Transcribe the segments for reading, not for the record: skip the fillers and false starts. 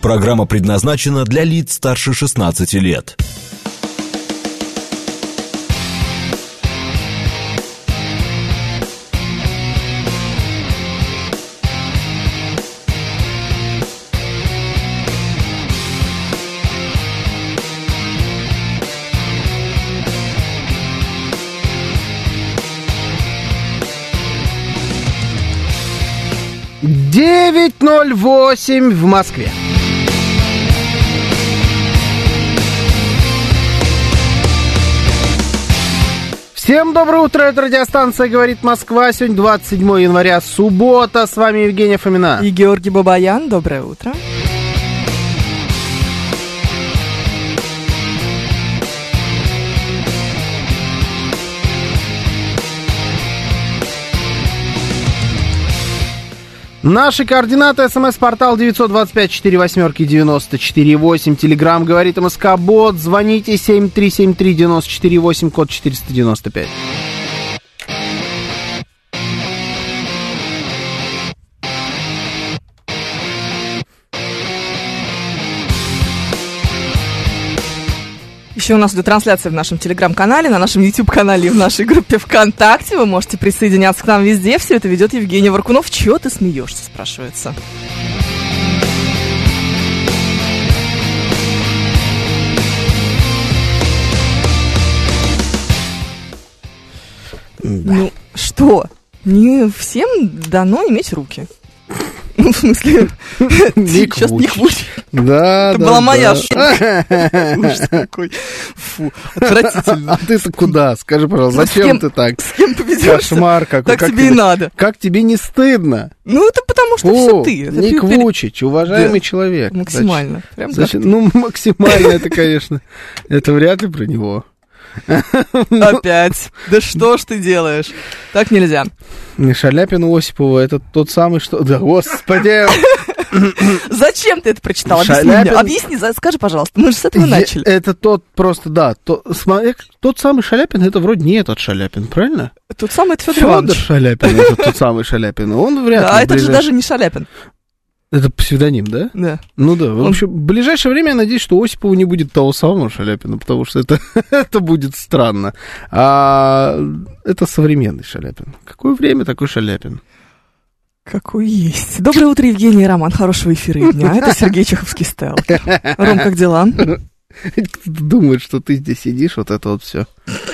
Программа предназначена для лиц старше 16 лет. «9:08 в Москве». Всем доброе утро, это радиостанция «Говорит Москва». Сегодня 27 января, суббота. С вами Евгения Фомина. И Георгий Бабаян. Доброе утро. Наши координаты: СМС-портал 925-48-94-8, Телеграм «Говорит МСК-бот», звоните 7373-94-8, код 495. Еще у нас идет трансляция в нашем Телеграм-канале, на нашем YouTube-канале и в нашей группе ВКонтакте. Вы можете присоединяться к нам везде. Все это ведет Евгений Варкунов. Чего ты смеешься, спрашивается? Да. Ну, что? Не всем дано иметь руки. Ну, в смысле, сейчас не квучь. Да, это да, была моя да. шутка. Ужас какой. Фу, отвратительно. А ты-то куда? Скажи, пожалуйста, зачем ты так? С кем поведешься? Кошмар какой. Так тебе и надо. Как тебе не стыдно? Ну, это потому что все ты. Ник Вучич, уважаемый человек. Максимально. Прям ну, максимально это, конечно. Это вряд ли про него. Опять. Да что ж ты делаешь? Так нельзя. Шаляпин Осипова, это тот самый, что... Да, господи! Зачем ты это прочитал? Объясни мне. Объясни, скажи, пожалуйста. Мы же с этого начали. Это тот просто, да. Тот самый Шаляпин, это вроде не этот Шаляпин, правильно? Тот самый, это Федор Иванович. Федор Шаляпин, это тот самый Шаляпин. Он вряд ли... А это же даже не Шаляпин. Это псевдоним, да? Да. Ну да. В общем, в ближайшее время я надеюсь, что Осипову не будет того самого Шаляпина, потому что это будет странно. А это современный Шаляпин. Какое время такой Шаляпин? Какой есть. Доброе утро, Евгений и Роман. Хорошего эфира и дня. Это Сергей Чеховский сталкер. Ром, как дела? Кто-то думает, что ты здесь сидишь, вот это вот все.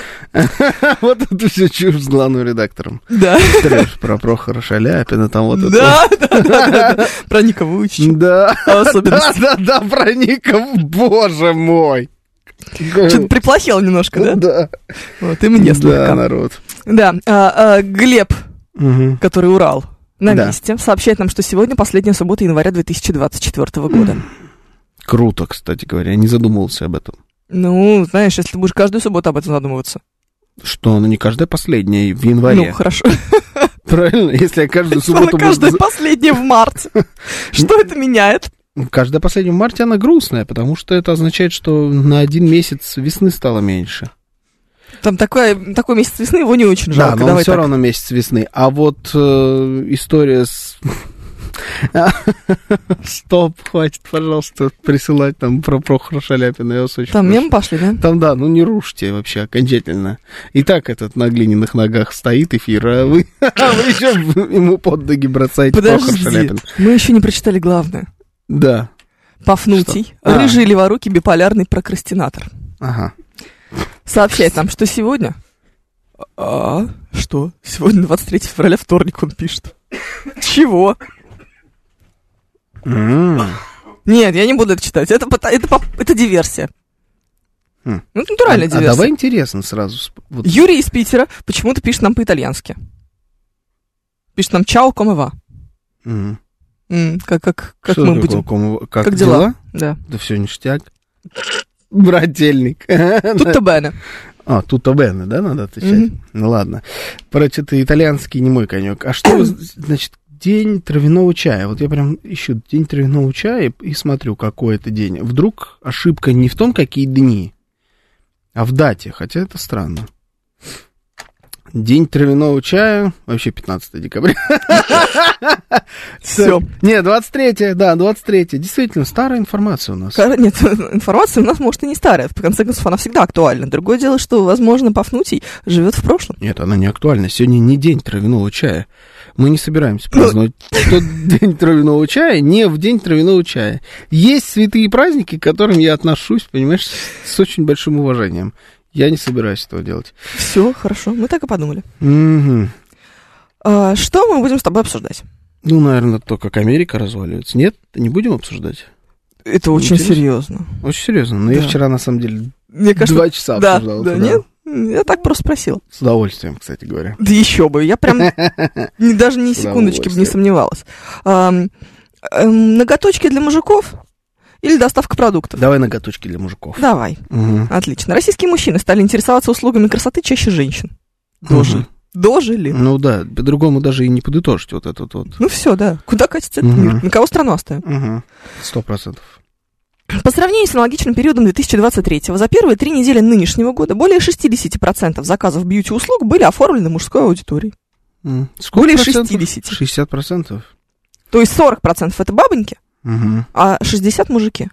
Вот это все чушь с главным редактором. Да. Про Прохора Шаляпина, там вот это. Да. Про Ника Вучича. Да. Особенности. Да, про Ника, боже мой. Что-то приплохело немножко, да? Да. Вот, и мне слегка. Да, народ. Да, Глеб, который Урал, на месте, сообщает нам, что сегодня последняя суббота января 2024 года. Круто, кстати говоря, я не задумывался об этом. Ну, знаешь, если ты будешь каждую субботу об этом задумываться. Что, ну не каждая последняя в январе. Ну, хорошо. Правильно, если я каждую субботу... Каждая последняя в марте. Что это меняет? Каждая последняя в марте, она грустная, потому что это означает, что на один месяц весны стало меньше. Там такой месяц весны, его не очень жалко. Да, но он все равно месяц весны. А вот история с... Стоп, хватит, пожалуйста, присылать там про Прохора Шаляпина. Я вас очень там прошу. мемы пошли, да? Там, да, ну не рушьте вообще окончательно. И так этот на глиняных ногах стоит эфир, а вы еще ему под ноги бросаете Прохор Шаляпин. Мы еще не прочитали главное. Да. Пафнутий, рыжий леворукий биполярный прокрастинатор. Ага. Сообщает нам, что сегодня... Что? Сегодня 23 февраля, вторник, он пишет. Чего? Нет, я не буду это читать. Это диверсия. Ну, это натуральная диверсия. А давай интересно сразу. Вот. Юрий из Питера почему-то пишет нам по-итальянски. Пишет нам «Чао, come va». Как мы будем? Как дела? Да. Да все, ништяк. Брательник. Тут-то бене. Тут-то бене, да, надо отвечать? Ну, ладно. Короче, это итальянский не мой конек. А что, значит, день травяного чая? Вот я прям ищу день травяного чая и смотрю, какой это день. Вдруг ошибка не в том, какие дни, а в дате, хотя это странно. День травяного чая, вообще 15 декабря. Все. Не, 23, да, 23. Действительно, старая информация у нас. Нет, информация у нас, может, и не старая. В конце концов, она всегда актуальна. Другое дело, что, возможно, Пафнутий живет в прошлом. Нет, она не актуальна. Сегодня не день травяного чая. Мы не собираемся праздновать тот день травяного чая, не в день травяного чая. Есть святые праздники, к которым я отношусь, понимаешь, с очень большим уважением. Я не собираюсь этого делать. Все, хорошо, мы так и подумали. Угу. Что мы будем с тобой обсуждать? Ну, наверное, то, как Америка разваливается. Нет, не будем обсуждать. Это очень серьезно. Очень серьезно. Но я вчера, на самом деле, мне кажется, 2 часа обсуждал. Да, нет? Я так просто спросила. С удовольствием, кстати говоря. Да еще бы, я прям даже ни секундочки бы не сомневалась. Ноготочки для мужиков или доставка продуктов? Давай ноготочки для мужиков. Давай. Отлично. Российские мужчины стали интересоваться услугами красоты чаще женщин. Дожили. Ну да, по-другому даже и не подытожить вот этот вот. Ну все, да. Куда катится этот мир? На кого страну оставим? 100%. По сравнению с аналогичным периодом 2023-го, за первые 3 недели нынешнего года более 60% заказов бьюти-услуг были оформлены мужской аудиторией. Более 60%. 60%? То есть 40% это бабоньки, а 60% мужики.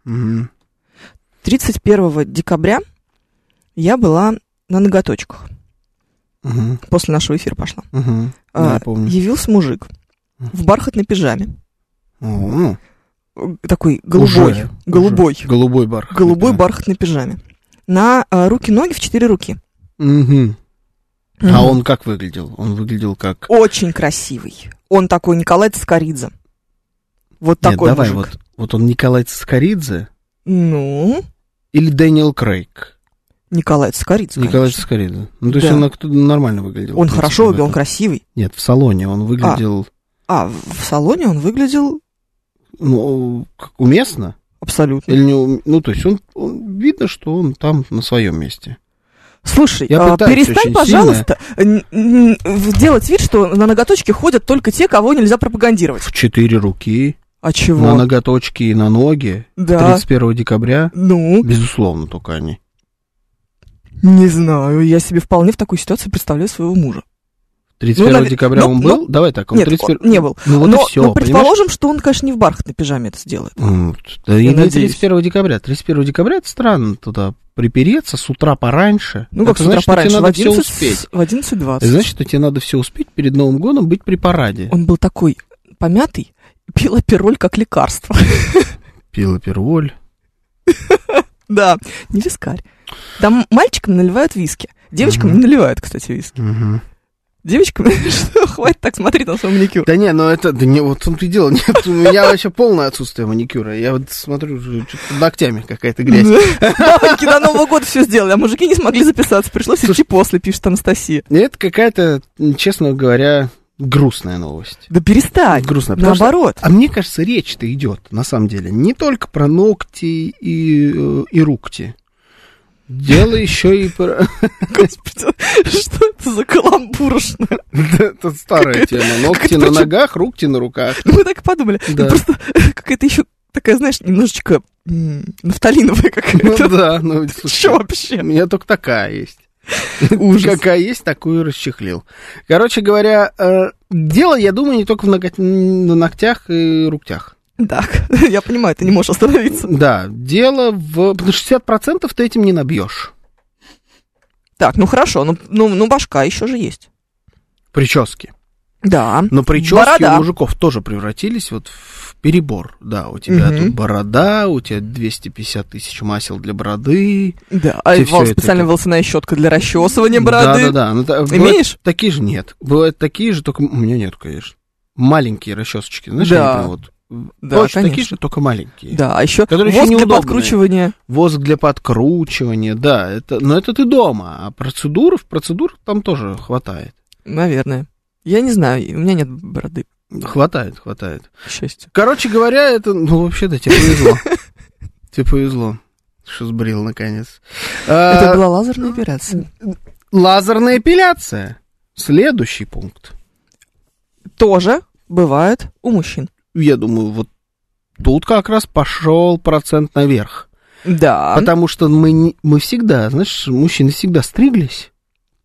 31 декабря я была на ноготочках. После нашего эфира пошла. Я помню. Явился мужик в бархатной пижаме. Такой голубой бархатной пижаме. На руки-ноги в 4 руки. А он как выглядел? Он выглядел как... Очень красивый. Он такой Николай Цискоридзе. Вот такой давай, мужик. вот он Николай Цискоридзе? Ну? Или Дэниел Крейг? Николай Цискоридзе, Николай Цискоридзе. Ну, то есть он нормально выглядел. Он хорошо выглядел, он красивый. Нет, в салоне он выглядел... в салоне он выглядел... Ну, уместно? Абсолютно. Или не, ну, то есть он видно, что он там на своем месте. Слушай, перестань, пожалуйста, делать вид, что на ноготочки ходят только те, кого нельзя пропагандировать. В 4 руки. А чего? На ноготочки и на ноги. Да. 31 декабря. Ну? Безусловно, только они. Не знаю, я себе вполне в такой ситуации представляю своего мужа. 31 декабря он был? Давай так, он нет, 31... он не был. Ну вот и все, предположим, что он, конечно, не в бархатной пижаме это сделает. Да и не 31 декабря. 31 декабря это странно туда припереться с утра пораньше. Ну как это с утра значит, пораньше? Тебе надо все успеть. В 11:20. Это значит, что тебе надо все успеть перед Новым годом быть при параде. Он был такой помятый, пил апероль как лекарство. Пил апероль. Да, не вискарь. Там мальчикам наливают виски. Девочкам не наливают, кстати, виски. Девочкам, что, хватит так смотреть на свой маникюр. Да не, ну это, да не, вот в том-то и дело, нет, у меня вообще полное отсутствие маникюра, я вот смотрю, что-то под ногтями какая-то грязь. Бабоньки до Нового года все сделали, а мужики не смогли записаться, пришлось идти после, пишет Анастасия. Это какая-то, честно говоря, грустная новость. Да перестань, грустная, наоборот. А мне кажется, речь-то идет, на самом деле, не только про ногти и рукти. Дело еще и про... Господи, что это за каламбуршно? Это старая тема. Ногти на ногах, рукти на руках. Ну, мы так и подумали. Просто какая-то еще такая, знаешь, немножечко нафталиновая какая-то. Ну да, ну что вообще? У меня только такая есть. Ужас. Какая есть, такую расчехлил. Короче говоря, дело, я думаю, не только на ногтях и руктях. Так, я понимаю, ты не можешь остановиться. Да, дело в... 60% ты этим не набьешь. Так, ну хорошо, ну башка еще же есть. Прически. Да. Но прически у мужиков тоже превратились вот в перебор. Да, у тебя тут борода, у тебя 250 тысяч масел для бороды. Да, а специальная волосяная щетка для расчесывания бороды. Да. Имеешь? Такие же нет. Бывают такие же, только... У меня нет, конечно. Маленькие расчесочки, знаешь, да. Вот. Да, точно такие же, только маленькие. Да, а еще воск для подкручивания. Воск для подкручивания, да. Но это ты дома, а процедур там тоже хватает. Наверное. Я не знаю, у меня нет бороды. Хватает. К счастью. Короче говоря, это, ну, вообще-то тебе повезло. Тебе повезло, что сбрил, наконец. Это была лазерная эпиляция. Лазерная эпиляция. Следующий пункт. Тоже бывает у мужчин. Я думаю, вот тут как раз пошел процент наверх. Да. Потому что мы всегда, знаешь, мужчины всегда стриглись.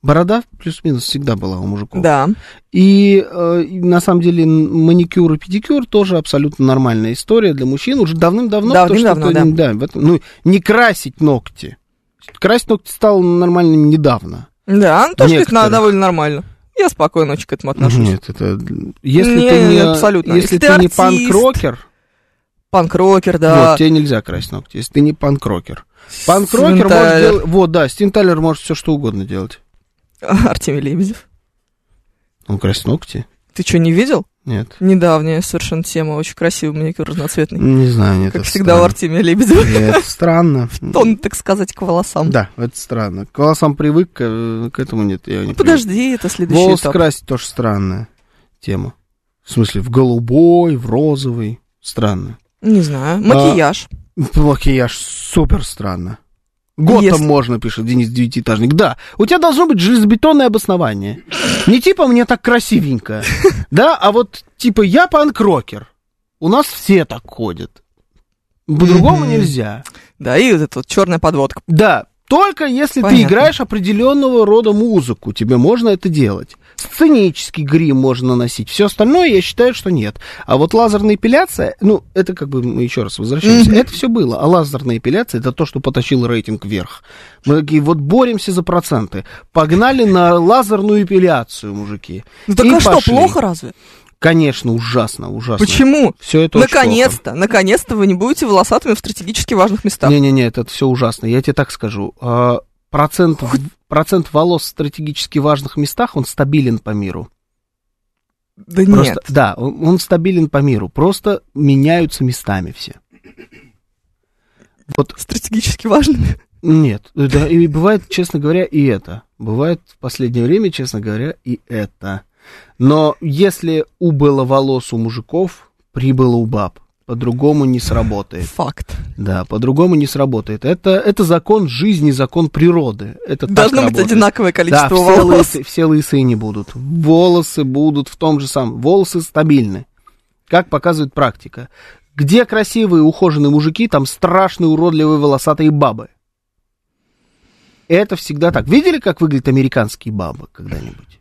Борода плюс-минус всегда была у мужиков. Да. И на самом деле маникюр и педикюр тоже абсолютно нормальная история для мужчин. Уже давным-давно. Давным-давно, да. Не красить ногти. Красить ногти стало нормальным недавно. Да, ну тоже довольно нормально. Я спокойно очень к этому отношусь. Нет, это... Абсолютно. Если ты не панк-рокер... Панк-рокер, да. Вот, тебе нельзя красить ногти, если ты не панк-рокер. Панк-рокер может делать... Вот, да, Стивен Тайлер может все что угодно делать. Артемий Лебедев. Он красит ногти? Ты что, не видел? Нет. Недавняя совершенно тема, очень красивый маникюр разноцветный. Не знаю, нет. Как всегда у Артемия Лебедева. Это странно. Тон, так сказать, к волосам. Да, это странно. К волосам привык, к этому нет. Я не Подожди, это следующий волос этап. красить тоже странная тема. В смысле, в голубой, в розовый. Странно. Не знаю. Макияж. Макияж супер странно. Готэм можно, пишет Денис Девятиэтажник. Да, у тебя должно быть железобетонное обоснование. Не типа мне так красивенько, да, а вот типа я панк-рокер. У нас все так ходят. По-другому нельзя. Да, и вот эта вот черная подводка. Да, только если ты играешь определенного рода музыку, тебе можно это делать. Сценический грим можно наносить. Все остальное я считаю, что нет. А вот лазерная эпиляция, ну, это как бы мы еще раз возвращаемся. Это все было. А лазерная эпиляция это то, что потащило рейтинг вверх. Мы такие вот боремся за проценты. Погнали на лазерную эпиляцию, мужики. Ну так а что, плохо разве? Конечно, ужасно. Почему? Все это наконец-то вы не будете волосатыми в стратегически важных местах. Не-не-не, это все ужасно. Я тебе так скажу. Процент волос в стратегически важных местах, он стабилен по миру. Да просто, нет. Да, он стабилен по миру. Просто меняются местами все. Вот. Стратегически важными? Нет. Да, и бывает, честно говоря, и это. Бывает в последнее время, честно говоря, и это. Но если убыло волос у мужиков, прибыло у баб. По-другому не сработает. Факт. Да, по-другому не сработает. Это закон жизни, закон природы. Это должно быть одинаковое количество волос. Все лысые не будут. Волосы будут в том же самом. Волосы стабильны. Как показывает практика. Где красивые ухоженные мужики, там страшные уродливые волосатые бабы. Это всегда так. Видели, как выглядят американские бабы когда-нибудь?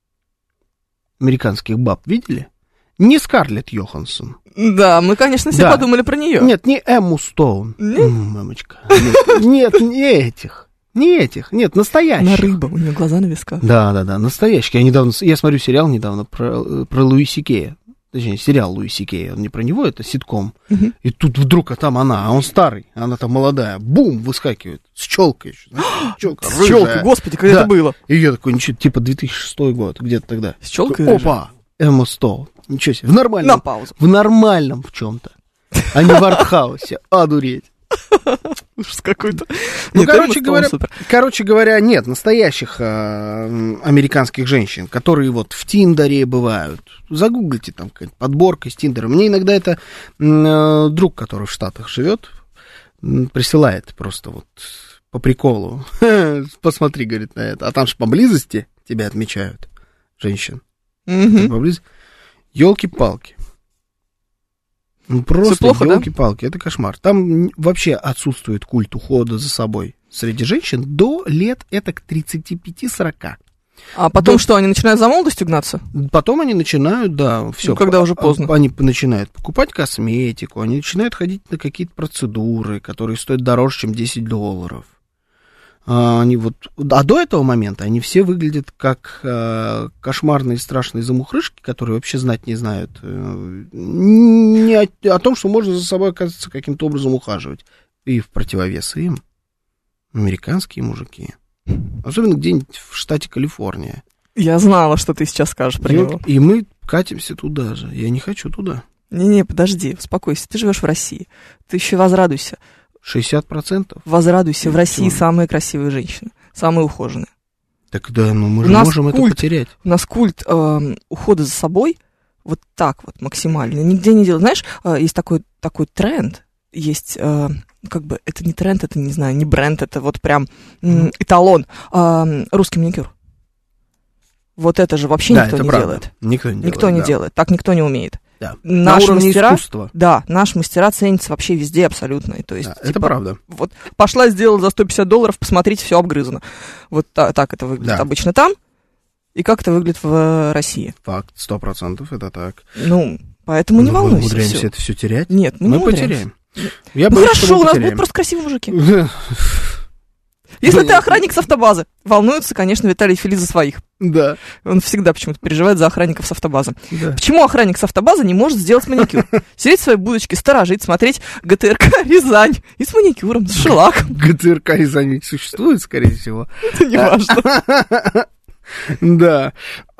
Американских баб видели? Не Скарлетт Йоханссон. Да, мы, конечно, все подумали про нее. Нет, не Эмму Стоун. Нет? Мамочка. Нет, не этих. Нет, настоящих. Она рыба, у нее глаза на висках. Да, настоящих. Я смотрю сериал недавно про Луи Си Кея. Точнее, сериал Луи Си Кея. Он не про него, это ситком. И тут вдруг, там она, а он старый, она там молодая. Бум, выскакивает. С челкой еще. Челка рыжая. С челкой, господи, когда это было? И я такой, ничего, типа 2006 год, где-то тогда. С челкой опа, Эмма Стоун. Ничего себе, в нормальном. На паузу. В нормальном в чем-то, а не в артхаусе. Одуреть. Ужас какой-то. Ну, короче говоря, нет настоящих американских женщин, которые вот в Тиндере бывают. Загуглите, там какая-то подборка из Тиндера. Мне иногда это друг, который в Штатах живет, присылает просто вот по приколу. Посмотри, говорит, на это. А там же поблизости тебя отмечают, женщин. Поблизости. Ёлки-палки. Ну, просто ёлки-палки, это кошмар. Там вообще отсутствует культ ухода за собой среди женщин до лет этак 35-40. А потом что, они начинают за молодостью гнаться? Потом они начинают, да, все. Ну, когда уже поздно. Они начинают покупать косметику, они начинают ходить на какие-то процедуры, которые стоят дороже, чем $10. А до этого момента они все выглядят как кошмарные страшные замухрышки, которые вообще знать не знают не о том, что можно за собой, оказывается, каким-то образом ухаживать. И в противовес им американские мужики. Особенно где-нибудь в штате Калифорния. Я знала, что ты сейчас скажешь про него. И мы катимся туда же. Я не хочу туда. Не-не, подожди, успокойся. Ты живешь в России. Ты еще возрадуйся. 60%? Возрадуйся, в России самые красивые женщины, самые ухоженные. Так да, но мы же можем это потерять. У нас культ ухода за собой вот так вот максимально. Нигде не делают. Знаешь, есть такой тренд, есть, как бы, это не тренд, это, не знаю, не бренд, это вот прям эталон. Русский маникюр. Вот это же вообще никто не делает. Никто не делает. Так никто не умеет. Да. Наши На уровне мастера, искусства. да, наши мастера ценятся вообще везде абсолютно. И то есть, Да, это правда. Вот пошла, сделала за $150, посмотрите, все обгрызано. Вот так это выглядит обычно там. И как это выглядит в России. Факт, 100%, это так. Ну, поэтому не волнуйся. Мы умудряемся это все терять? Нет, мы не потеряем. Хорошо, у нас будут просто красивые мужики. Если ты охранник с автобазы, волнуется, конечно, Виталий Филипп за своих. Да. Он всегда почему-то переживает за охранников с автобазы. Да. Почему охранник с автобазы не может сделать маникюр? Сидеть в своей будочке, сторожить, смотреть ГТРК «Рязань» и с маникюром, с шелаком. ГТРК «Рязань» ведь существует, скорее всего. Это не важно. Да.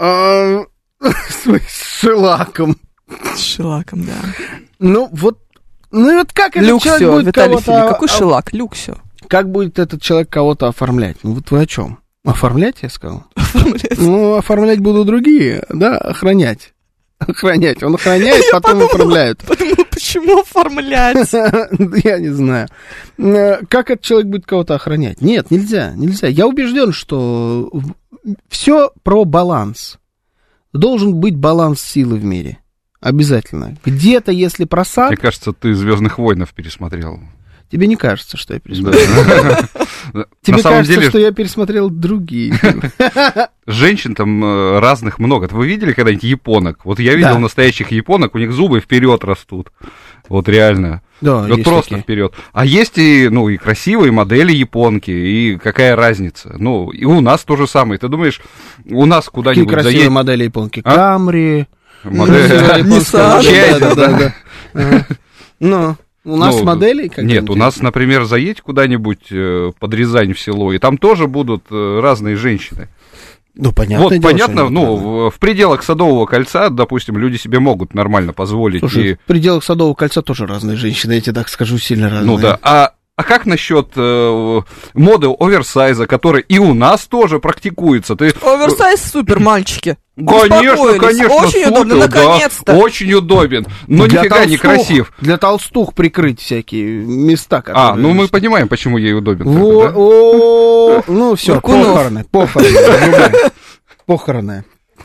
С шелаком. С шелаком, да. Ну вот как этот Люксио, человек будет Виталий кого-то... Филипп, какой шелак? Люксио. Как будет этот человек кого-то оформлять? Ну вот вы о чем? Оформлять, я сказал? Оформлять. Ну, оформлять будут другие, да, охранять. Охранять. Он охраняет, потом оформляют. Подумала, почему оформлять? Я не знаю. Как этот человек будет кого-то охранять? Нет, нельзя. Я убежден, что все про баланс. Должен быть баланс силы в мире. Обязательно. Где-то, если просад... Мне кажется, ты «Звездных войнов» пересмотрел. Тебе не кажется, что я пересмотрел? Тебе кажется, что я пересмотрел другие. Женщин там разных много. Вы видели когда-нибудь японок? Вот я видел настоящих японок, у них зубы вперед растут. Вот реально. Да, вот просто вперед. А есть и красивые модели японки, и какая разница? Ну, и у нас то же самое. Ты думаешь, у нас куда-нибудь заедет... Какие красивые модели японки? Камри. Nissan. Ну... У нас моделей? Нет, у нас, например, заедь куда-нибудь под Рязань в село, и там тоже будут разные женщины. Ну, понятно. Вот, понятно, в пределах Садового кольца, допустим, люди себе могут нормально позволить. Слушай, в пределах Садового кольца тоже разные женщины, я тебе так скажу, сильно разные. Ну да, а как насчет моды оверсайза, который и у нас тоже практикуется? Оверсайз супер, мальчики. Конечно, очень супер, удобно, наконец-то. Да, очень удобен, но нифига не красив. Для толстух прикрыть всякие места. Ну мы понимаем, почему ей удобен. Ну все, похороны.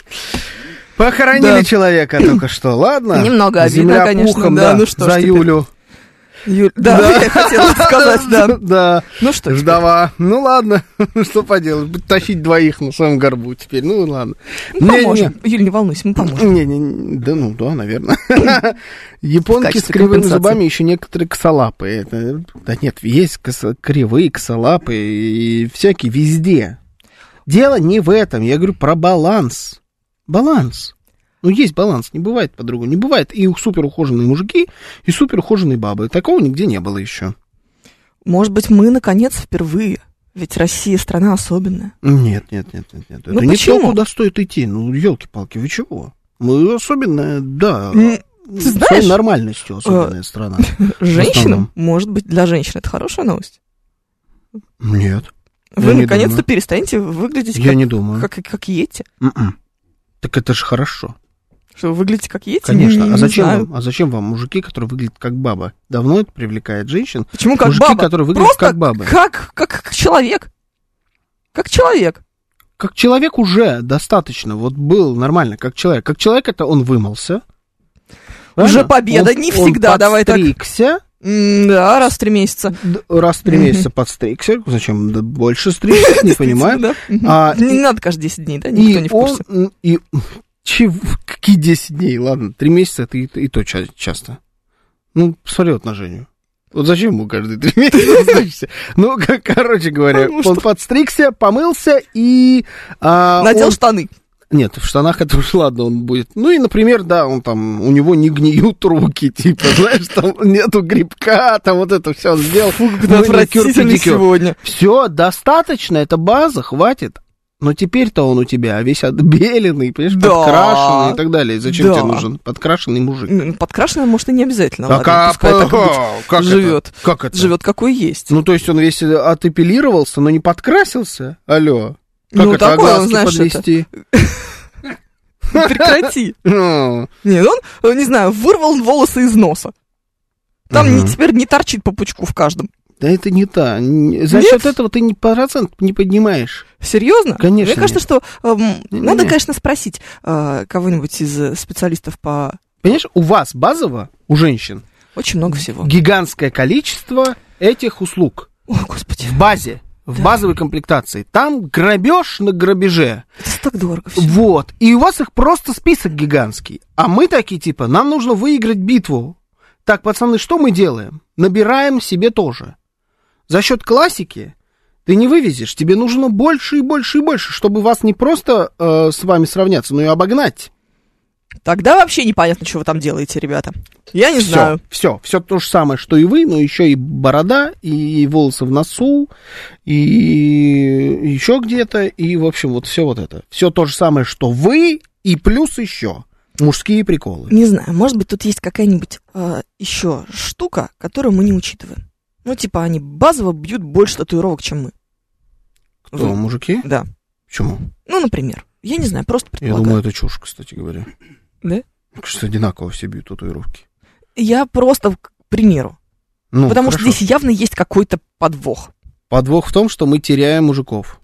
Похоронили человека только что, ладно? Немного обидно, конечно, да, ну что ж за Юлю. Да, я хотела сказать, да. Да. Ну что, ждова. Ну ладно, что поделать, тащить двоих на своем горбу теперь, ну ладно. Поможем. Юль, не волнуйся, мы поможем. Да, наверное. Японки с кривыми зубами, еще некоторые косолапые. Да нет, есть кривые, косолапые и всякие везде. Дело не в этом, я говорю про баланс. Баланс. Ну, есть баланс, не бывает по-другому. Не бывает и супер ухоженные мужики, и супер ухоженные бабы. Такого нигде не было еще. Может быть, мы, наконец, впервые. Ведь Россия страна особенная. Нет. Это не то, куда стоит идти. Ну, елки-палки, вы чего? Мы особенная, да. Ты знаешь, своей нормальностью особенная страна. Женщинам, может быть, для женщин это хорошая новость? Нет. Вы наконец-то перестанете выглядеть как Йети. Так это же хорошо. Что вы выглядите как Йети? Конечно. А зачем вам мужики, которые выглядят как баба? Давно это привлекает женщин? Почему как мужики, баба? которые выглядят как бабы. Как человек. Как человек. Как человек уже достаточно. Вот был нормально, как человек. Как человек это он вымылся. Уже победа, не всегда, давай так. Он подстригся. Да, раз в 3 месяца. Раз в 3 месяца подстригся. Зачем больше стричься, не понимаю. Не надо каждые 10 дней, да? Никто не в курсе. Какие 10 дней? Ладно, 3 месяца это и то часто. Ну, посмотри вот на Женю. Вот зачем ему каждые 3 месяца стричься? Ну, короче говоря, он подстригся, помылся и... Надел штаны. Нет, в штанах это уж ладно, он будет. Ну и, например, да, он там, у него не гниют руки, типа, знаешь, там нету грибка, там вот это все он сделал. Фу, как отвратительно сегодня. Все, достаточно, это база, хватит. Но теперь-то он у тебя весь отбеленный, понимаешь, подкрашенный и так далее. Зачем тебе нужен подкрашенный мужик? Подкрашенный, может, и не обязательно. Как живет. Как это? Живет какой есть. Ну, то есть он весь отэпилировался, но не подкрасился? Алло. Как ну, это, такое, он, знаешь, подвести? Прекрати. Нет, он, не знаю, вырвал волосы из носа. Там теперь не торчит по пучку в каждом. Да это не та. За счет этого ты процент не поднимаешь. Серьезно? Конечно. Мне кажется, что надо, конечно, спросить кого-нибудь из специалистов по Понимаешь, у вас базово, у женщин, Очень много всего. гигантское количество этих услуг. Ой, господи. В базе, в базовой комплектации. Там грабеж на грабеже. Это так дорого всё. Вот. И у вас их просто список гигантский. А мы такие, типа, нам нужно выиграть битву. Так, пацаны, что мы делаем? Набираем себе тоже. За счет классики ты не вывезешь. Тебе нужно больше и больше и больше, чтобы вас не просто с вами сравняться, но и обогнать. Тогда вообще непонятно, что вы там делаете, ребята. Я не знаю. Все то же самое, что и вы, но еще и борода, и волосы в носу, и еще где-то, и, в общем, вот все вот это. Все то же самое, что вы, и плюс еще мужские приколы. Не знаю, может быть, тут есть какая-нибудь еще штука, которую мы не учитываем. Ну, типа, они базово бьют больше татуировок, чем мы. Кто, Вы- мужики? Да. Почему? Ну, например. Я не знаю, просто Я предполагаю. думаю, это чушь, кстати говоря. Да? Мне кажется, одинаково все бьют татуировки. Я просто к примеру. Ну, Потому хорошо. что здесь явно есть какой-то подвох. Подвох в том, что мы теряем мужиков.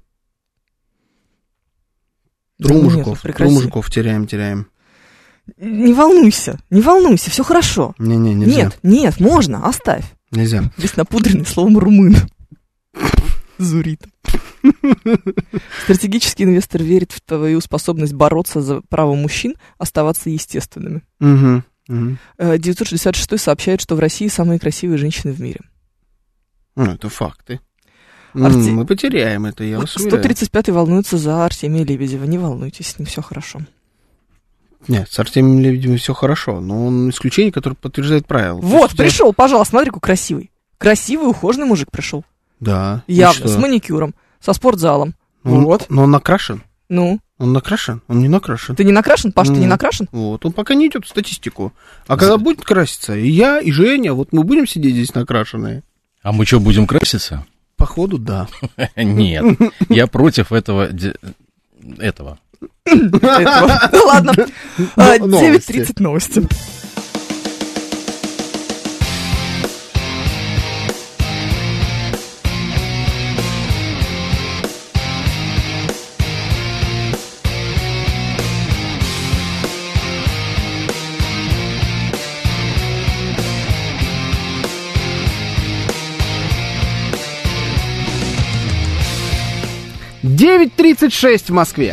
Тру Да нет, мужиков. Тру прекрати. мужиков теряем. Не волнуйся, все хорошо. Не-не, нельзя. Нет, можно, оставь. Нельзя. Весь напудренный словом румын. Зурита. Стратегический инвестор верит в твою способность бороться за право мужчин оставаться естественными. Угу. Угу. 966 сообщает, что в России самые красивые женщины в мире. Ну, это факты. Арти- Мы потеряем это, я вас уверяю. 135-й волнуется за Артемия Лебедева. Не волнуйтесь, с ним все хорошо. Нет, с Артемием Лебедевым все хорошо, но он исключение, которое подтверждает правило. Вот, То есть, пришел, пожалуйста, смотри, какой красивый. Красивый, ухоженный мужик пришел. Да. И Явно, что? с маникюром, со спортзалом. Он- Вот. Но он накрашен. Ну, Он накрашен? Он не накрашен. ты не накрашен, Паш, ты не Мгм. накрашен? Вот, он пока не идет в статистику. А когда будет краситься, и я, и Женя, вот мы будем сидеть здесь накрашенные? А мы что, будем краситься? Походу, да. Нет, я против этого. Этого. Ну ладно. Новости. 9:30 новости. — 9:36 в Москве.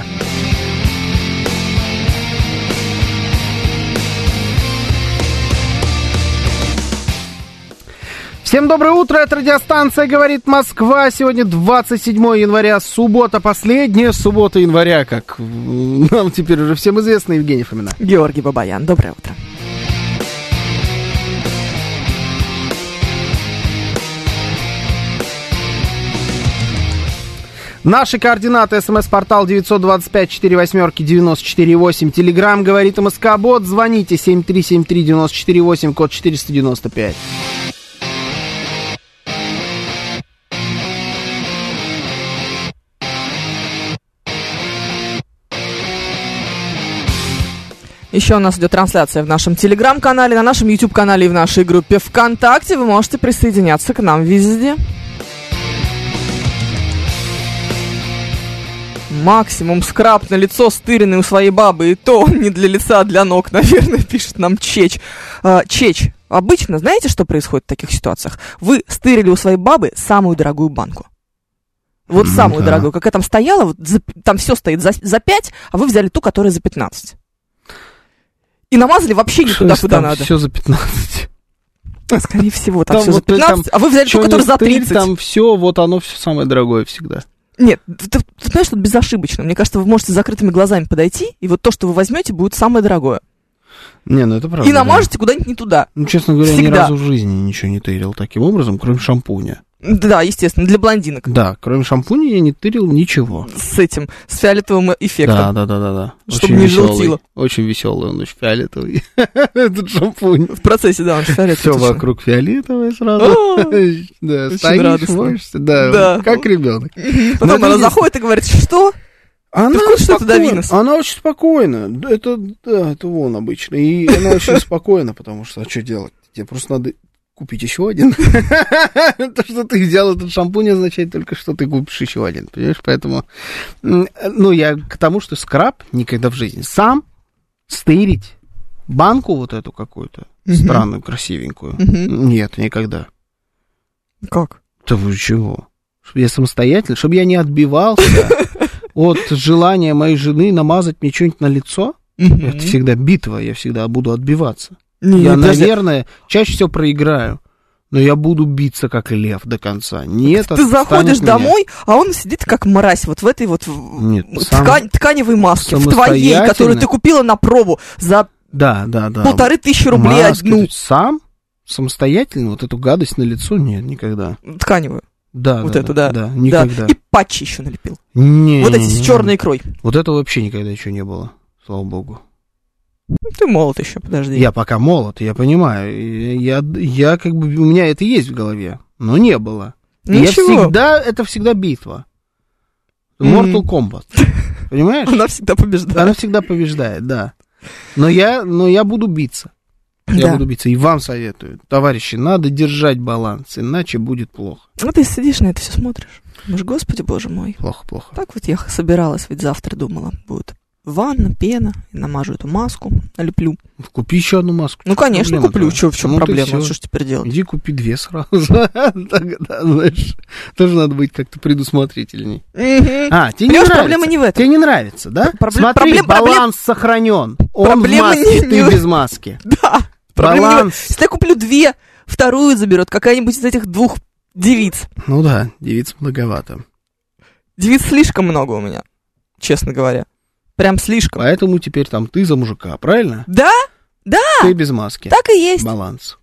Всем доброе утро, это радиостанция «Говорит Москва». Сегодня 27 января, суббота, последняя суббота января, как нам теперь уже всем известно, Евгений Фомина. Георгий Бабаян, доброе утро. Наши координаты: СМС-портал 925-48-94-8, Телеграм «Говорит МСК-бот», звоните 7373-94-8, код 495. Еще у нас идет трансляция в нашем Телеграм-канале, на нашем YouTube-канале и в нашей группе ВКонтакте. Вы можете присоединяться к нам везде. Максимум скраб на лицо, стыренный у своей бабы, и то не для лица, а для ног, наверное, пишет нам Чеч. Чеч, обычно знаете, что происходит в таких ситуациях? Вы стырили у своей бабы самую дорогую банку. Вот самую да. дорогую. Какая там стояла, вот там все стоит за 5, а вы взяли ту, которая за 15. И намазали вообще не туда, куда надо. Все за 15. Скорее всего, там Там все за вот, то есть, 15, а вы взяли ту, которая за 30. Там все, вот оно все самое дорогое всегда. Нет, ты понимаешь, что это безошибочно. Мне кажется, вы можете с закрытыми глазами подойти, и вот то, что вы возьмете, будет самое дорогое. Не, ну это правда. И намажете куда-нибудь не туда. Ну, честно говоря, ни Всегда. разу в жизни ничего не тырил таким образом, кроме шампуня. Да, естественно, для блондинок. Да, кроме шампуня я не тырил ничего. С этим, с фиолетовым эффектом. Да. Чтобы не желтило. Очень веселый, он очень фиолетовый. Этот шампунь. В процессе, да, он фиолетовый. Все точно. вокруг фиолетовое сразу. О, Да, очень стоишь, радостно. моешься, да, Да. как ребенок. Потом Но она это заходит и говорит, что? Она вкус, что это спокойна, Давинос? она очень спокойна. Это вон обычно. И она очень спокойна, потому что, а что делать? Тебе просто надо купить еще один. То, что ты взял этот шампунь, означает только, что ты купишь еще один. Понимаешь? Поэтому, ну, я к тому, что скраб никогда в жизни. Сам стырить банку вот эту какую-то, странную, красивенькую, нет, никогда. Как? Да вы чего? Чтобы я самостоятельно, чтобы я не отбивался от желания моей жены намазать мне что-нибудь на лицо. Это всегда битва, я всегда буду отбиваться. Я, наверное, чаще всего проиграю, но я буду биться как лев до конца. Нет, ты заходишь домой, а он сидит как мразь вот в этой вот тканевой маске, в твоей, которую ты купила на пробу за 1500 рублей одну. Сам? Самостоятельно вот эту гадость на лицо? Нет, никогда. Тканевую. Да, вот да, эту, да, никогда. И патчи еще налепил. Не, вот эти с черной икрой. Вот этого вообще никогда еще не было, слава богу. Ты молод еще, подожди. Я пока молод, я понимаю. Я как бы, у меня это есть в голове, но не было. Это всегда битва. Mortal Kombat. Понимаешь? Она всегда побеждает. Она всегда побеждает, да. Но я буду биться. Я буду биться. И вам советую, товарищи, надо держать баланс, иначе будет плохо. Ну, ты сидишь на это все смотришь. Думаешь, господи, боже мой. Плохо. Так вот я собиралась, ведь завтра думала, будет ванна, пена, намажу эту маску, налеплю. Купи еще одну маску. Ну, конечно, куплю. В чем проблема? Что ж теперь делать? Иди купи 2 сразу. Тогда, знаешь, тоже надо быть как-то предусмотрительней. Тебе не нравится? Проблема не в этом. Тебе не нравится, да? Смотри, баланс сохранен. Он в маске, ты без маски. Да. Баланс. Если я куплю 2, вторую заберет какая-нибудь из этих 2 девиц. Ну да, девиц многовато. Девиц слишком много у меня, честно говоря. Прям слишком. Поэтому теперь там ты за мужика, правильно? Да, да. Ты без маски. Так и есть. Баланс.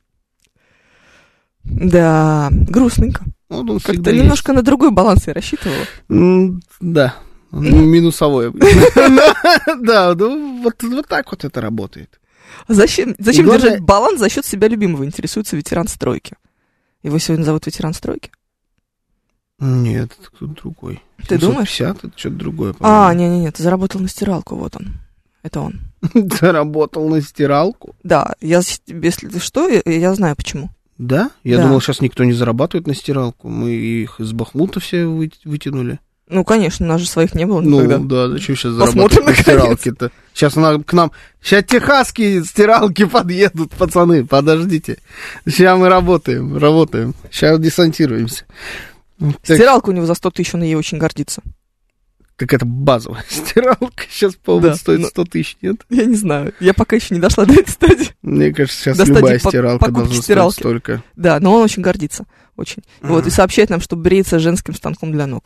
Да, грустненько. Вот он как-то немножко на другой баланс я рассчитывала. Да, минусовой. Да, вот так вот это работает. Зачем держать баланс за счет себя любимого? Интересуется ветеран стройки. Его сегодня зовут ветеран стройки? Нет, это кто-то другой. Ты думаешь? 750, это что-то другое, по-моему. Не, ты заработал на стиралку, вот он. Это он. Заработал на стиралку? Да, если что, я знаю почему. Да? Я думал, сейчас никто не зарабатывает на стиралку. Мы их из Бахмута все вытянули. Ну, конечно, у нас же своих не было никогда. Ну, да, зачем сейчас зарабатывать на стиралке-то? Сейчас к нам... Сейчас техасские стиралки подъедут, пацаны, подождите. Сейчас мы работаем. Сейчас десантируемся. Стиралка у него за 100 тысяч, он ей очень гордится. Так это базовая стиралка. Сейчас, по-моему, стоит 100 тысяч, нет? Я не знаю. Я пока еще не дошла до этой стадии. Мне кажется, сейчас любая стиралка должна стоить столько. Да, но он очень гордится. Очень. Вот, и сообщает нам, что бреется женским станком для ног.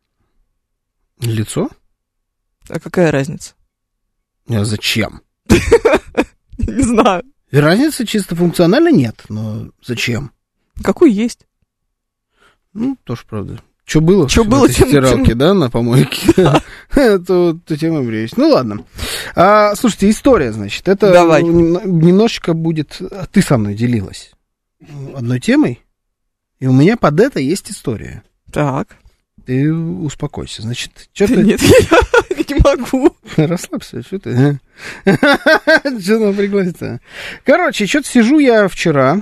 Лицо? А какая разница? А зачем? Не знаю. Разницы чисто функционально нет, но зачем? Какой есть? Ну, тоже правда. Что было в тем стиралке, да, на помойке? То тем и бреюсь. Ну, ладно. Слушайте, история, значит. Это немножечко будет... Ты со мной делилась одной темой, и у меня под это есть история. Так. Ты успокойся, значит, что ты... Нет, я не могу. Расслабься, что ты... Что напряглась-то? Короче, что-то сижу я вчера,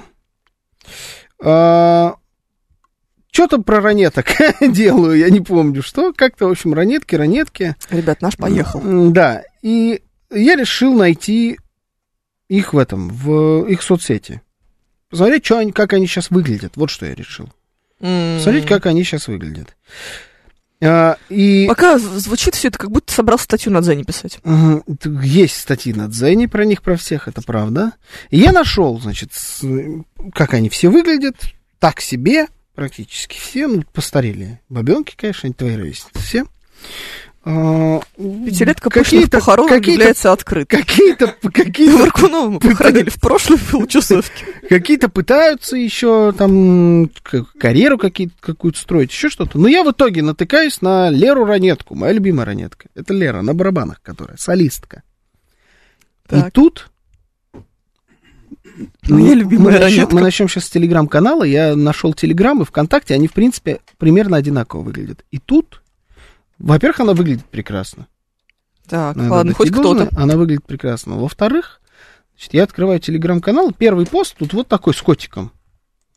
что-то про ранеток делаю, я не помню что, как-то, в общем, ранетки. Ребят, наш поехал. Да, и я решил найти их в их соцсети. Посмотреть, как они сейчас выглядят, вот что я решил. Посмотреть, как они сейчас выглядят. Пока звучит все это, как будто собрался статью на Дзене писать. Есть статьи на Дзене про них, про всех, это правда. И я нашел, значит, как они все выглядят, так себе, практически все, постарели. Бабенки, конечно, они твои ровесницы, все. Пятилетка пышных похорон является открытой. Какие-то Варкунова похоронили в прошлой получасовке. Какие-то пытаются еще там карьеру какую-то строить, еще что-то. Но я в итоге натыкаюсь на Леру Ранетку, моя любимая Ранетка. Это Лера на барабанах, которая солистка. Так. И тут... Моя любимая Ранетка. Мы начнем сейчас с телеграм-канала. Я нашел телеграм и ВКонтакте. Они, в принципе, примерно одинаково выглядят. И тут... Во-первых, она выглядит прекрасно. Так, ладно, хоть кто-то. Она выглядит прекрасно. Во-вторых, значит, я открываю телеграм-канал, первый пост тут вот такой с котиком.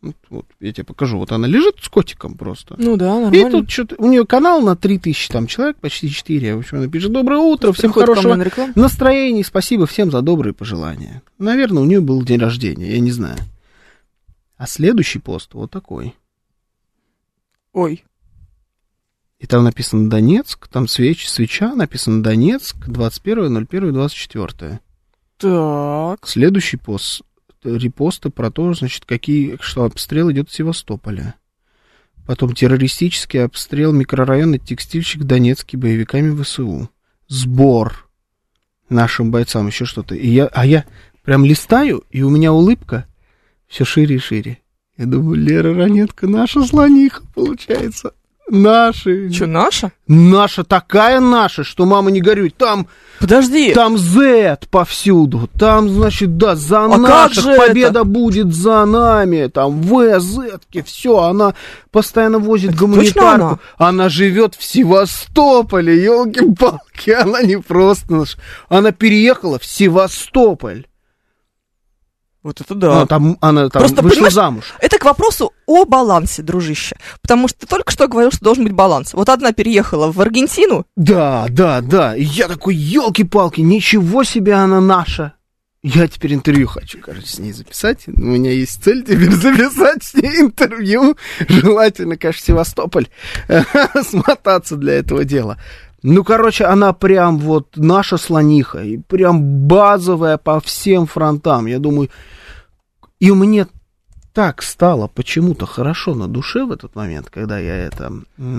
Вот, я тебе покажу. Вот она лежит с котиком просто. Ну да, нормально. И тут что-то... У нее канал на 3000 там человек, почти 4. В общем, она пишет: доброе утро, всем хорошего настроения, спасибо всем за добрые пожелания. Наверное, у нее был день рождения, я не знаю. А следующий пост вот такой. Ой. И там написано Донецк, там свеча, написано Донецк, 21.01.24. Так. Следующий пост, репосты про то, значит, что обстрел идет в Севастополе. Потом террористический обстрел микрорайона Текстильщик в Донецке боевиками ВСУ. Сбор нашим бойцам, еще что-то. Я прям листаю, и у меня улыбка все шире и шире. Я думаю, Лера Ранетка наша слониха, получается. Наши. Что, наша? Наша, такая наша, что, мама, не горюй. Там... Подожди. Там Z повсюду. Там, значит, да, за а наших победа это? будет за нами. Там В, Z-ки, все. Она постоянно возит это гуманитарку. Она живет в Севастополе, елки-палки. Она не просто... Она переехала в Севастополь. Вот это да. Она там просто, вышла замуж. Это к вопросу о балансе, дружище. Потому что ты только что говорил, что должен быть баланс. Вот одна переехала в Аргентину. Да. И я такой, елки-палки, ничего себе она наша. Я теперь интервью хочу, короче, с ней записать. У меня есть цель теперь записать с ней интервью. Желательно, конечно, в Севастополь смотаться для этого дела. Ну, короче, она прям вот наша слониха. И прям базовая по всем фронтам. Я думаю... И мне так стало почему-то хорошо на душе в этот момент, когда я это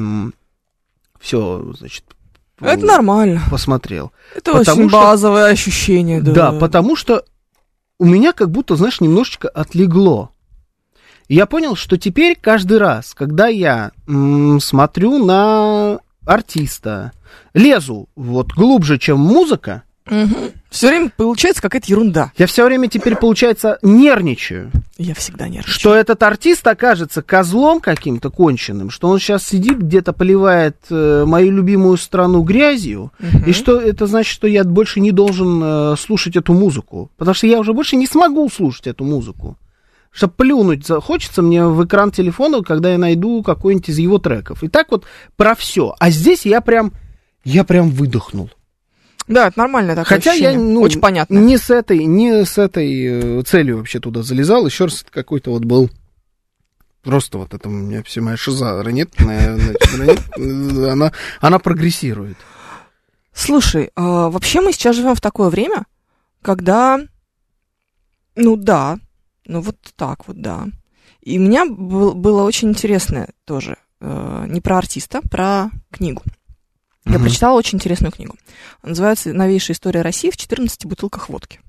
все, значит, это нормально. Посмотрел. Это очень базовое ощущение, да. Да, потому что у меня как будто, знаешь, немножечко отлегло. И я понял, что теперь каждый раз, когда я смотрю на артиста, лезу вот глубже, чем музыка, все время получается какая-то ерунда. Я все время теперь, получается, нервничаю. Я всегда нервничаю. Что этот артист окажется козлом каким-то конченым, что он сейчас сидит где-то, поливает мою любимую страну грязью, и что это значит, что я больше не должен слушать эту музыку. Потому что я уже больше не смогу слушать эту музыку. Чтобы плюнуть хочется мне в экран телефона, когда я найду какой-нибудь из его треков. И так вот про все. А здесь я прям выдохнул. Да, это нормально такое ощущение. Хотя я, очень понятно. Не с этой целью вообще туда залезал. Еще раз, это какой-то вот был... Просто вот это у меня вся моя шиза она прогрессирует. Слушай, вообще мы сейчас живем в такое время, когда... вот так вот, да. И у меня было очень интересное тоже, не про артиста, про книгу. Я прочитала очень интересную книгу. Называется «Новейшая история России в 14 бутылках водки».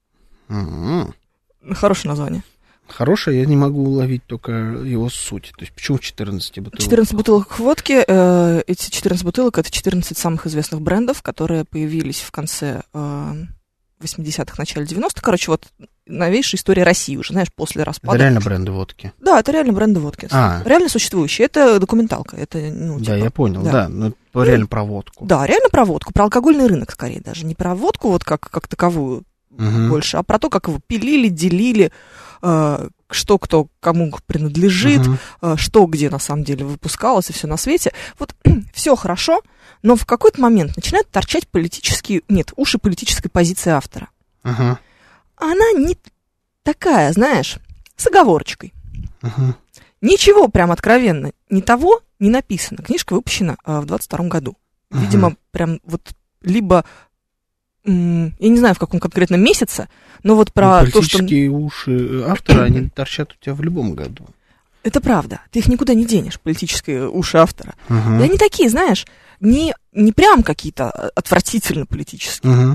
Хорошее название. Хорошее, я не могу уловить только его суть. То есть почему 14 бутылок? 14 бутылок водки. Эти 14 бутылок — это 14 самых известных брендов, которые появились в конце 80-х, начале 90-х. Короче, вот новейшая история России уже, знаешь, после распада. Это реально бренды водки? Да, это реально бренды водки. Реально существующие. Это документалка. Это, да, я понял, да. Но реально про водку. Да, реально про водку. Про алкогольный рынок, скорее даже. Не про водку вот как таковую больше, а про то, как его пилили, делили, что кто кому принадлежит, что где на самом деле выпускалось и все на свете. Вот все хорошо, но в какой-то момент начинают торчать уши политической позиции автора. Она не такая, знаешь, с оговорочкой. Ничего прям откровенно не того не написано. Книжка выпущена в 22-м году. Видимо, прям вот либо... я не знаю, в каком конкретном месяце, но вот про то, что... Политические уши автора, они торчат у тебя в любом году. Это правда. Ты их никуда не денешь, политические уши автора. И они такие, знаешь, не прям какие-то отвратительно политические,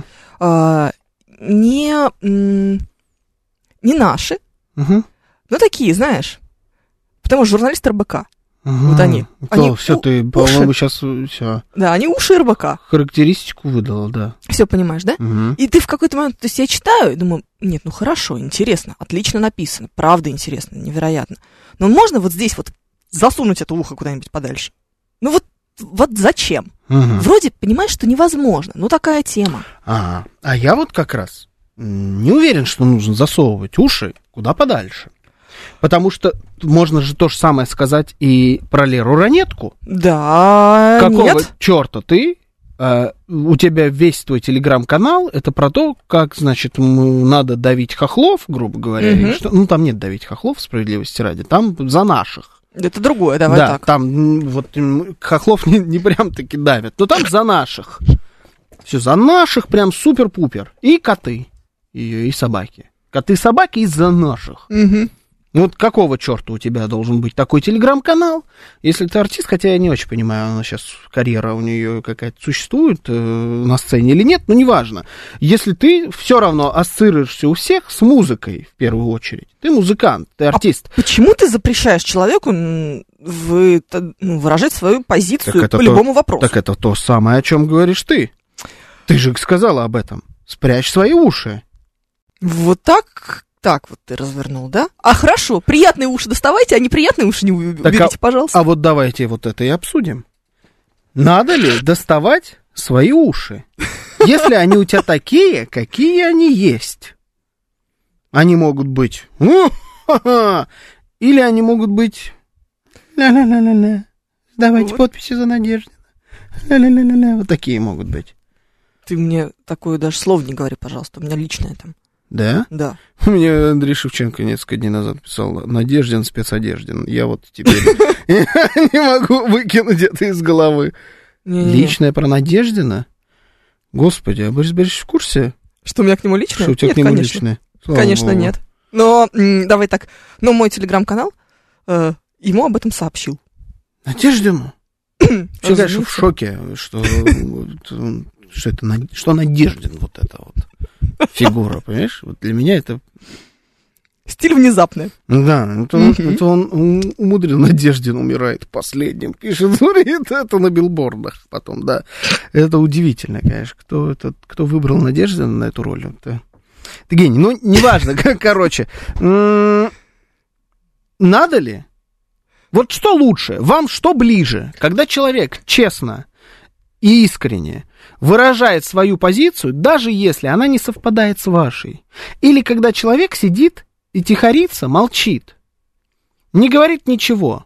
не наши, но такие, знаешь, потому что журналисты РБК. Вот они. Все, ты, по-моему, сейчас все. Да, они уши РБК. Характеристику выдала, да. Все понимаешь, да? И ты в какой-то момент, то есть я читаю и думаю, нет, ну хорошо, интересно, отлично написано, правда интересно, невероятно. Но можно вот здесь вот засунуть это ухо куда-нибудь подальше? Ну вот зачем? Вроде понимаешь, что невозможно, ну такая тема. А я вот как раз не уверен, что нужно засовывать уши куда подальше. Потому что можно же то же самое сказать и про Леру Ранетку. Да, Какого нет. черта ты? У тебя весь твой телеграм-канал это про то, как, значит, надо давить хохлов, грубо говоря. Мгм. И что, ну, там нет давить хохлов, справедливости ради, там за наших. Это другое, давай Да, так. там вот хохлов не прям-таки давят, но там за наших. Все, за наших прям супер-пупер. И коты, и собаки. Коты и собаки из-за наших. Мгм. Вот какого черта у тебя должен быть такой телеграм-канал, если ты артист, хотя я не очень понимаю, она сейчас, карьера у нее какая-то существует на сцене или нет, но неважно. Если ты все равно ассоциируешься у всех с музыкой, в первую очередь, ты музыкант, ты артист. Почему ты запрещаешь человеку выражать свою позицию по любому вопросу? Так это то самое, о чем говоришь ты. Ты же сказала об этом. Спрячь свои уши. Вот так вот ты развернул, да? А хорошо, приятные уши доставайте, а неприятные уши не уберите, пожалуйста. А вот давайте вот это и обсудим. Надо ли доставать свои уши, если они у тебя такие, какие они есть? Они могут быть или они могут быть ля-ля-ля-ля-ля. Давайте Вот. подписи за Надеждина. Ля-ля-ля-ля-ля. Вот такие могут быть. Ты мне такое даже слов не говори, пожалуйста, у меня личное там. Да? Да. Мне Андрей Шевченко несколько дней назад писал: Надеждин, спецодеждин. Я вот теперь не могу выкинуть это из головы. Не-не-не. Личное про Надеждина? Господи, а Борис Борисович в курсе, Что у меня к нему личное? что у тебя Нет, к нему конечно. личное? Слава Конечно, Богу. нет. Но давай так. Но мой телеграм-канал ему об этом сообщил. Надеждину? Все, конечно, Разумеется. в шоке, что Надеждин вот эта вот фигура, понимаешь? Вот для меня это... Стиль внезапный. Да, это он умудрил, Надеждин умирает последним, пишет, смотрит это на билбордах потом, да. Это удивительно, конечно, кто выбрал Надеждина на эту роль. Это гений. Ну, неважно, короче. Надо ли? Вот что лучше? Вам что ближе? Когда человек честно и искренне выражает свою позицию, даже если она не совпадает с вашей. Или когда человек сидит и тихорится, молчит, не говорит ничего.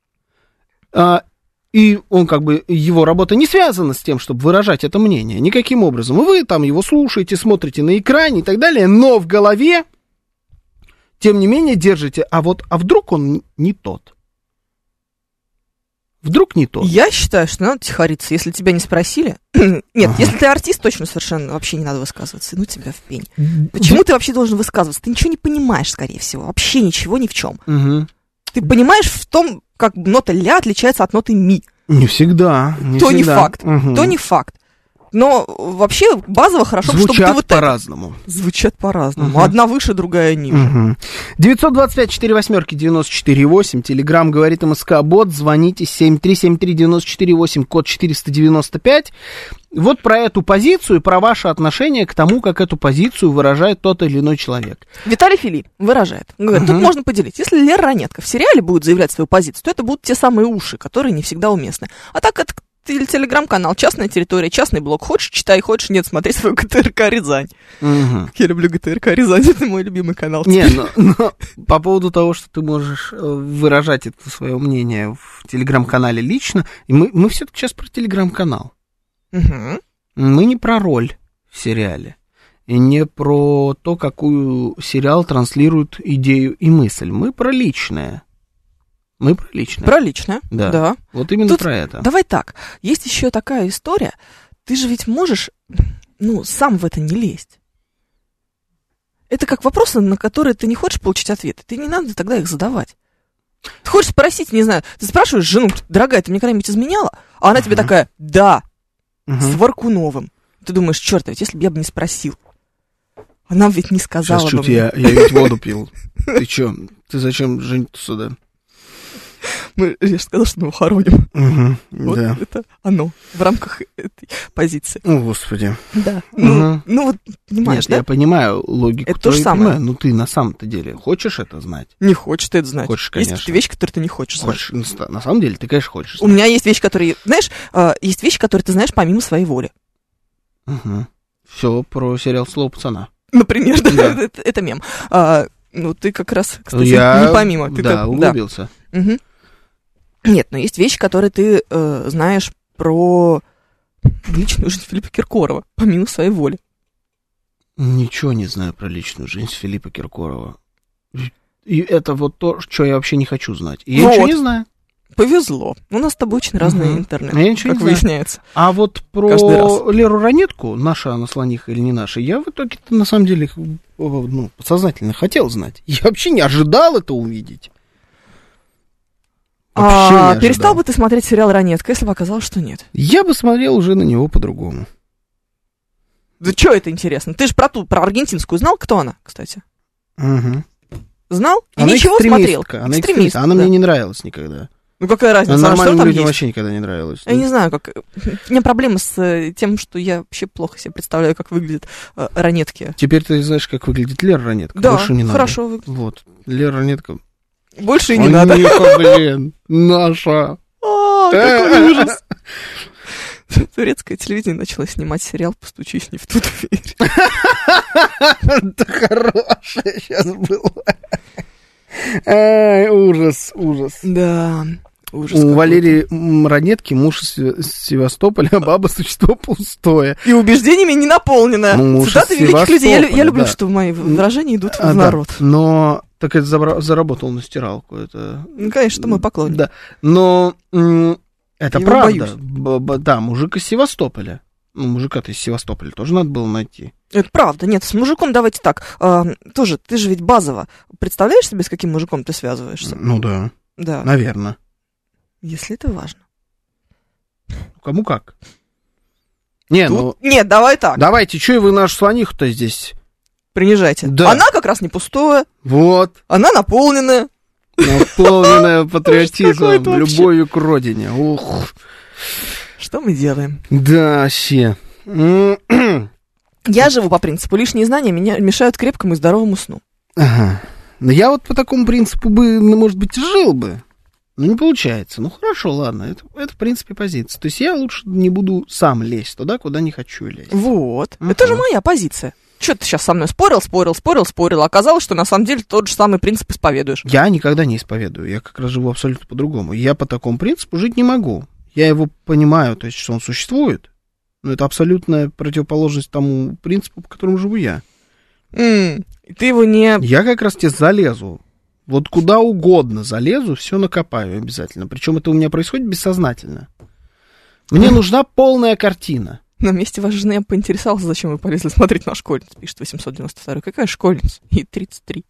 И он как бы, его работа не связана с тем, чтобы выражать это мнение никаким образом. И вы там его слушаете, смотрите на экране и так далее, но в голове, тем не менее, держите, а вдруг он не тот? Вдруг не тот? Я считаю, что надо тихориться, если тебя не спросили. Нет, если ты артист, точно совершенно вообще не надо высказываться. Ну тебя в пень. Почему ты вообще должен высказываться? Ты ничего не понимаешь, скорее всего. Вообще ничего ни в чем. Угу. Ты понимаешь в том, как нота ля отличается от ноты ми. Не всегда. То не всегда. факт. Угу. То не факт. Но вообще базово хорошо, чтобы ты Звучат вот это... по-разному. Звучат по-разному. Мгм. Одна выше, другая ниже. Угу. 925-48-94-8, Телеграм говорит МСК-бот, звоните 7373948, код 495. Вот про эту позицию, про ваше отношение к тому, как эту позицию выражает тот или иной человек. Виталий Филипп выражает. Он говорит, тут можно поделить. Если Лера Ранетка в сериале будет заявлять свою позицию, то это будут те самые уши, которые не всегда уместны. А так это телеграм-канал, частная территория, частный блог. Хочешь, читай, хочешь, нет, смотри свою ГТРК Рязань. Угу. Я люблю ГТРК Рязань, это мой любимый канал. Не, но по поводу того, что ты можешь выражать это свое мнение в телеграм-канале лично, и мы все-таки сейчас про телеграм-канал. Мгм. Мы не про роль в сериале. И не про то, какую сериал транслирует идею и мысль. Мы про личное. Мы про личное. Про личное. Да. Да. Вот именно Тут про это. Давай так. Есть еще такая история. Ты же ведь можешь, сам в это не лезть. Это как вопросы, на которые ты не хочешь получить ответы. Ты не надо тогда их задавать. Ты хочешь спросить, не знаю, ты спрашиваешь жену, дорогая, ты мне когда-нибудь изменяла? А она тебе такая, да, с Варкуновым. Ты думаешь, черт, ведь если бы я бы не спросил. Она ведь не сказала Сейчас бы чуть мне. я ведь воду пил. Ты чё? Ты зачем Жень-то сюда? Я же сказала, что мы его хороним. Угу, Вот да. это оно в рамках этой позиции. О, Господи. Да. Мгм. Вот, понимаешь, Нет, да? я понимаю логику. Это то же твою, самое. понимаю, но ты на самом-то деле хочешь это знать? Не хочешь ты это знать. Хочешь, Есть конечно. какие-то вещи, которые ты не хочешь знать. Хочешь, на самом деле, ты, конечно, хочешь У меня есть вещи, которые, знаешь, есть вещи, которые ты знаешь помимо своей воли. Все про сериал «Слово пацана». Например, да, Да. это мем. Ну, ты как раз, кстати, не помимо. Ты углубился. Да. Угу. Нет, но есть вещи, которые ты знаешь про личную жизнь Филиппа Киркорова, помимо своей воли. Ничего не знаю про личную жизнь Филиппа Киркорова. И это вот то, что я вообще не хочу знать. И я ничего не знаю. Повезло. У нас с тобой очень разный интернет, как выясняется. А вот про Леру Ранетку, наша она слониха или не наша, я в итоге-то на самом деле подсознательно хотел знать. Я вообще не ожидал это увидеть. Перестал бы ты смотреть сериал «Ранетка», если бы оказалось, что нет? Я бы смотрел уже на него по-другому. Да что это интересно? Ты же про аргентинскую знал, кто она, кстати? Угу. Знал? И она ничего смотрел? Она экстремистка. Она мне не нравилась никогда. Ну какая разница? Она нормальным людям вообще никогда не нравилась. Я не знаю, как... У меня проблемы с тем, что я вообще плохо себе представляю, как выглядят ранетки. Теперь ты знаешь, как выглядит Лера Ранетка. Да, больше не хорошо выглядит. Вот, Лера Ранетка. Больше и не надо. Блин, наша. Какой ужас. Турецкое телевидение начало снимать сериал «Постучись не в ту дверь». Это хорошее сейчас было. Ужас. Да, ужас. У Валерии Ранетки муж из Севастополя, а баба существо пустое. И убеждениями не наполненное. Цитаты великих людей. Я люблю, что мои выражения идут в народ. Но так это заработал на стиралку. Это... Ну, конечно, мой поклонник. Да. Но это я правда. Да, мужик из Севастополя. Ну, мужика-то из Севастополя тоже надо было найти. Это правда. Нет, с мужиком давайте так. Тоже, ты же ведь базово. Представляешь себе, с каким мужиком ты связываешься? Ну да. Да. Наверное. Если это важно. Кому как? Не, Нет, давай так. Давайте, что вы нашу слониху-то здесь... Принижайте. Да. Она как раз не пустое. Вот. Она наполненная. Наполненная патриотизмом, любовью к родине. Ух. Что мы делаем? Да, вообще. Я живу по принципу: лишние знания меня мешают крепкому и здоровому сну. Ага. Но я вот по такому принципу бы, может быть, жил бы. Но не получается. Ну, хорошо, ладно. Это в принципе, позиция. То есть я лучше не буду сам лезть туда, куда не хочу лезть. Вот. Это же моя позиция. Что ты сейчас со мной спорил, а оказалось, что на самом деле тот же самый принцип исповедуешь. Я никогда не исповедую. Я как раз живу абсолютно по-другому. Я по такому принципу жить не могу. Я его понимаю, то есть, что он существует, но это абсолютная противоположность тому принципу, по которому живу я. Ты его не... Я как раз тебе залезу. Вот куда угодно залезу, все накопаю обязательно. Причем это у меня происходит бессознательно. Мне нужна полная картина. На месте вашей жены я поинтересовался, зачем вы полезли смотреть на школьницу. Пишет 892. Какая школьница? Ей 33.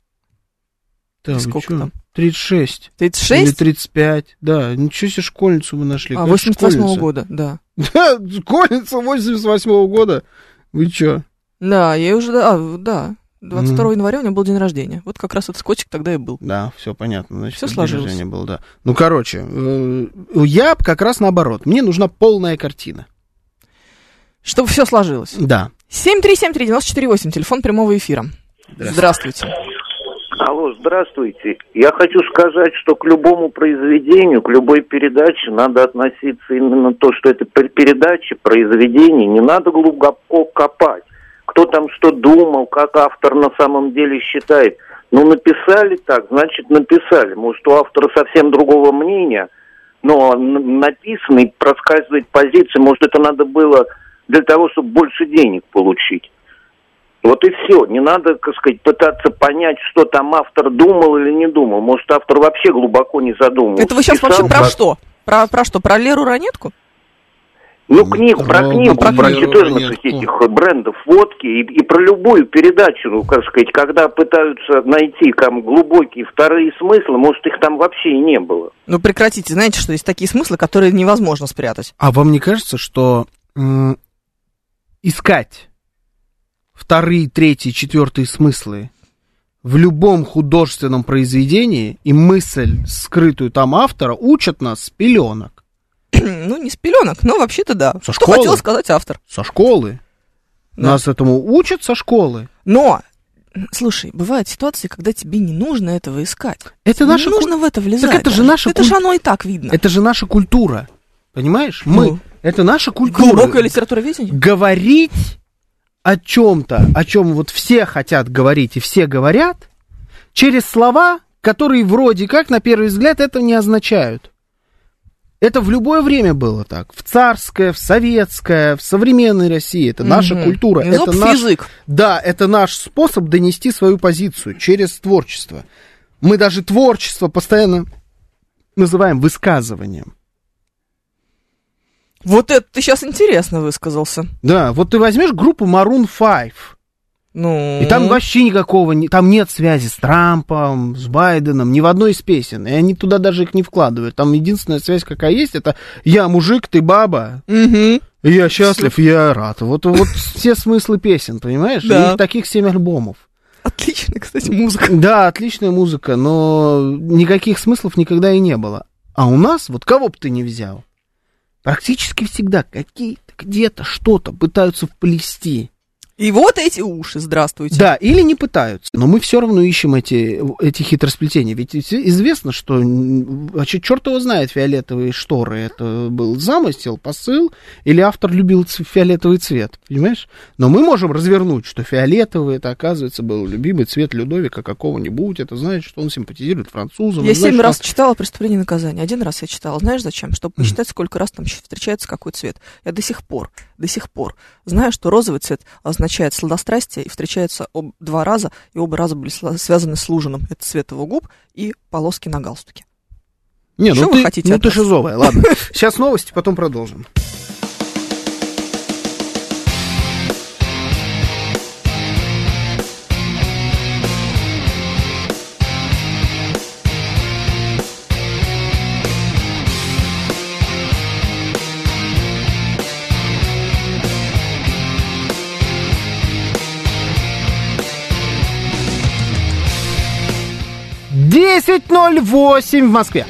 Да, сколько там? 36. 36? Или 35. Да, ничего себе школьницу вы нашли. 88-го года, да. Да, школьница 88-го года. Вы чё? Да, я уже, да. 22 января у меня был день рождения. Вот как раз этот котик тогда и был. Да, все понятно. Значит, все сложилось. День рождения был, да. Ну, короче, я как раз наоборот. Мне нужна полная картина. Чтобы все сложилось. Да. 7373948, телефон прямого эфира. Здравствуйте. Алло, здравствуйте. Я хочу сказать, что к любому произведению, к любой передаче надо относиться именно то, что это передача, произведение, не надо глубоко копать. Кто там что думал, как автор на самом деле считает. Ну, написали так, значит, написали. Может, у автора совсем другого мнения, но написано и проскальзывает позиция. Может, это надо было для того, чтобы больше денег получить. Вот и все. Не надо, так сказать, пытаться понять, что там автор думал или не думал. Может, автор вообще глубоко не задумывался. Это вы сейчас вообще про что? Про что? Про Леру Ранетку? Ну, книгу, про четырнадцать этих брендов водки и про любую передачу, ну, как сказать, когда пытаются найти там глубокие вторые смыслы, может, их там вообще и не было. Ну, прекратите. Знаете, что есть такие смыслы, которые невозможно спрятать. А вам не кажется, что искать вторые, третьи, четвертые смыслы в любом художественном произведении и мысль, скрытую там автора, учат нас с пеленок? Ну, не с пеленок, но вообще-то да. Со что школы? Хотел сказать автор. Со школы. Да. Нас этому учат со школы. Но, слушай, бывают ситуации, когда тебе не нужно этого искать. Это не нужно в это влезать. Так это же наша это же оно и так видно. Это же наша культура. Понимаешь? Это наша культура. Глубокая литературоведение. Говорить о чем-то, о чем вот все хотят говорить и все говорят, через слова, которые вроде как, на первый взгляд, это не означают. Это в любое время было так. В царское, в советское, в современной России. Это наша культура. Это наш язык. Да, это наш способ донести свою позицию через творчество. Мы даже творчество постоянно называем высказыванием. Вот это ты сейчас интересно высказался. Да, вот ты возьмешь группу Maroon 5. Ну... И там вообще никакого, там нет связи с Трампом, с Байденом, ни в одной из песен. И они туда даже их не вкладывают. Там единственная связь, какая есть, это я мужик, ты баба. Я счастлив, я рад. Вот все смыслы песен, понимаешь? Да. Их таких 7 альбомов. Отличная, кстати, музыка. Да, отличная музыка, но никаких смыслов никогда и не было. А у нас, вот кого бы ты ни взял, практически всегда какие-то, где-то, что-то пытаются вплести. И вот эти уши, здравствуйте. Да, или не пытаются, но мы все равно ищем эти хитросплетения. Ведь известно, что, вообще, черт его знает, фиолетовые шторы, это был замысел, посыл, или автор любил фиолетовый цвет, понимаешь? Но мы можем развернуть, что фиолетовый, это, оказывается, был любимый цвет Людовика какого-нибудь, это значит, что он симпатизирует французам. Я 7 раз читала «Преступление и наказание», 1 раз я читала. Знаешь зачем? Чтобы посчитать, сколько раз там встречается какой цвет. Я до сих пор знаю, что розовый цвет означает сладострастие, и встречаются 2 раза, и оба раза были связаны с лужином. Это цвет его губ и полоски на галстуке. Не, что вы хотите? Ну ты шизовая, ладно. Сейчас новости, потом продолжим. «10:08 в Москве».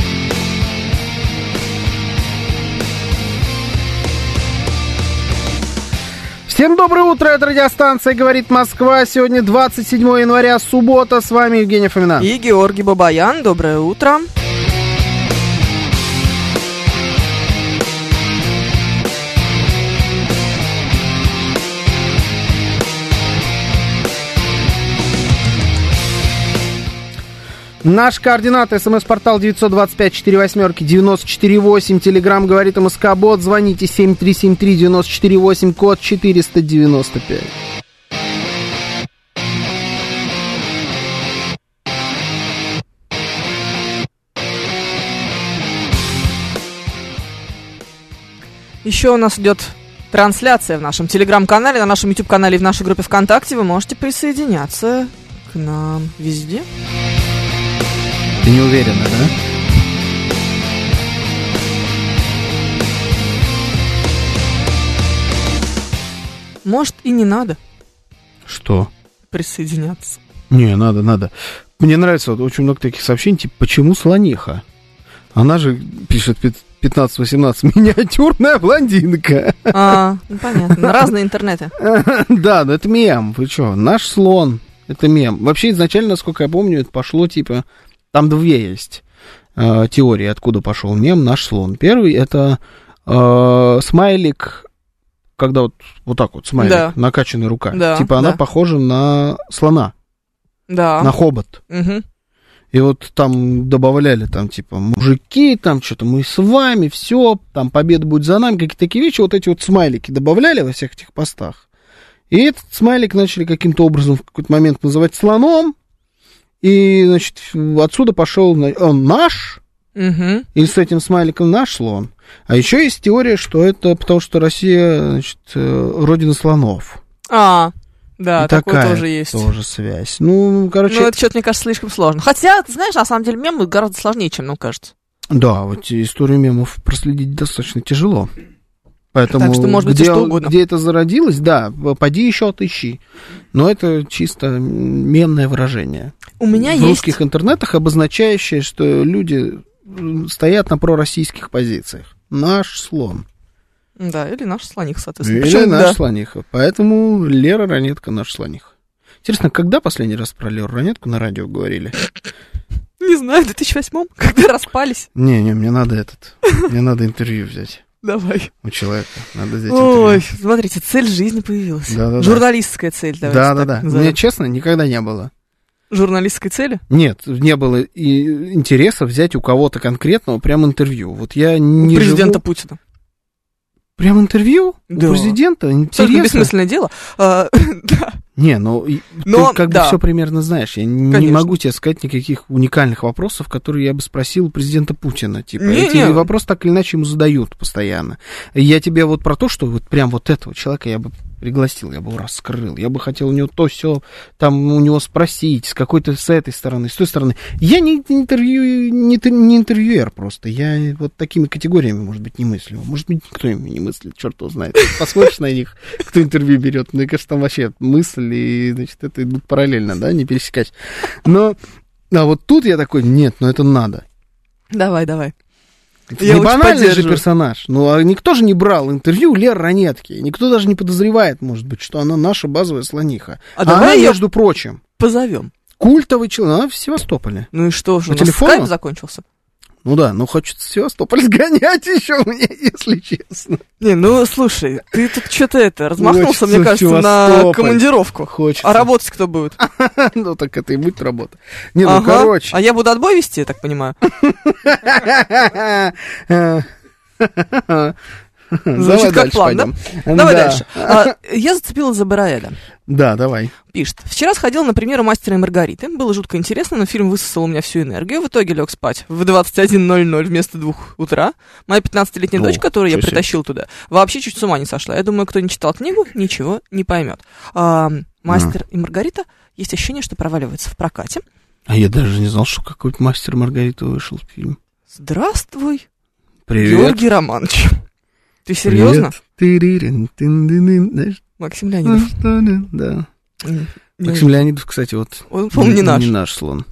Всем доброе утро, это радиостанция «Говорит Москва». Сегодня 27 января, суббота. С вами Евгения Фомина. И Георгий Бабаян. Доброе утро. Наш координат, смс-портал 925-48-94-8, телеграмм «Говорит МСК-бот», звоните 7373-94-8, код 495. Еще у нас идет трансляция в нашем телеграм-канале, на нашем YouTube-канале и в нашей группе ВКонтакте. Вы можете присоединяться к нам везде. Ты не уверена, да? Может, и не надо. Что? Присоединяться. Не, надо. Мне нравится вот очень много таких сообщений, типа, почему слониха? Она же, пишет 15-18, миниатюрная блондинка. Ну понятно, разные интернеты. Да, но это мем, вы что, наш слон, это мем. Вообще, изначально, насколько я помню, это пошло, типа, там 2 есть теории, откуда пошел мем «Наш слон». Первый — это смайлик, когда вот так вот смайлик, да. Накачанная рука. Да, типа она похожа на слона, на хобот. Угу. И вот там добавляли, там, типа, мужики, там, что-то мы с вами, все, там, победа будет за нами, какие-то такие вещи, вот эти вот смайлики добавляли во всех этих постах. И этот смайлик начали каким-то образом в какой-то момент называть слоном. И, значит, отсюда пошел он наш, и с этим смайликом наш слон. А еще есть теория, что это потому, что Россия, значит, родина слонов. Да, и такое тоже есть. Тоже связь. Ну, короче... Ну, это что-то, мне кажется, слишком сложно. Хотя, ты знаешь, на самом деле, мемы гораздо сложнее, чем нам кажется. Да, вот историю мемов проследить достаточно тяжело. Поэтому так что, может быть, что угодно. Где это зародилось, да, поди еще отыщи. Но это чисто мемное выражение. У меня в русских интернетах, обозначающее, что люди стоят на пророссийских позициях. Наш слон. Да, или наш слониха, соответственно. Или наш слониха. Поэтому Лера Ранетка наш слониха. Интересно, когда последний раз про Леру Ранетку на радио говорили? Не знаю, в 2008-м, когда распались. Не, мне надо мне надо интервью взять. Давай. У человека. Надо взять интервью. Ой, смотрите, цель жизни появилась. Да. Журналистская цель, давайте Да. Мне, честно, никогда не было. журналистской цели? Нет, не было и интереса взять у кого-то конкретного прям интервью. Вот я не президента Путина. Прям интервью? Да. У президента? Интересно. Бессмысленное дело. Да. Не, ты как бы все примерно знаешь. Я не могу тебе сказать никаких уникальных вопросов, которые я бы спросил у президента Путина. Типа, эти вопросы так или иначе ему задают постоянно. Я тебе вот про то, что вот прям вот этого человека я бы пригласил, я бы его раскрыл, я бы хотел у него то все там у него спросить, с какой-то с этой стороны, с той стороны. Я не интервьюер просто, я вот такими категориями, может быть, не мыслю. Может быть, никто ими не мыслит, черт его знает. Посмотришь на них, кто интервью берет, мне кажется, там вообще мысль и, значит, это идут параллельно, да, не пересекать. Но, вот тут я такой, нет, это надо. Давай. Это не банальный же персонаж. А никто же не брал интервью у Леры Ранетки. Никто даже не подозревает, может быть, что она наша базовая слониха. Она, между прочим, позовем. Культовый человек. Она в Севастополе. Ну и что же, у нас скайп закончился? Ну да, хочется в Севастополь сгонять еще мне, если честно. Не, слушай, ты тут что-то размахнулся, мне кажется, на командировку. Хочется. А работать кто будет? Ну так это и будет работа. Короче. А я буду отбой вести, я так понимаю? Звучит как план, да? Давай дальше. Я зацепилась за Бараэда. Да, давай. Пишет. Вчера сходил на премьеру «Мастера и Маргариты». Было жутко интересно, но фильм высосал у меня всю энергию. В итоге лег спать в 21:00 вместо 2 утра. Моя 15-летняя дочь, которую я притащил туда, вообще чуть с ума не сошла. Я думаю, кто не читал книгу, ничего не поймет. «Мастер и Маргарита» есть ощущение, что проваливается в прокате. А я даже не знал, что какой-то «Мастер и Маргарита» вышел фильм. Здравствуй, привет. Георгий Романович. Ты серьезно? Максим Леонидов. Да. Максим Леонидов, кстати, вот... Он, по-моему, не наш слон.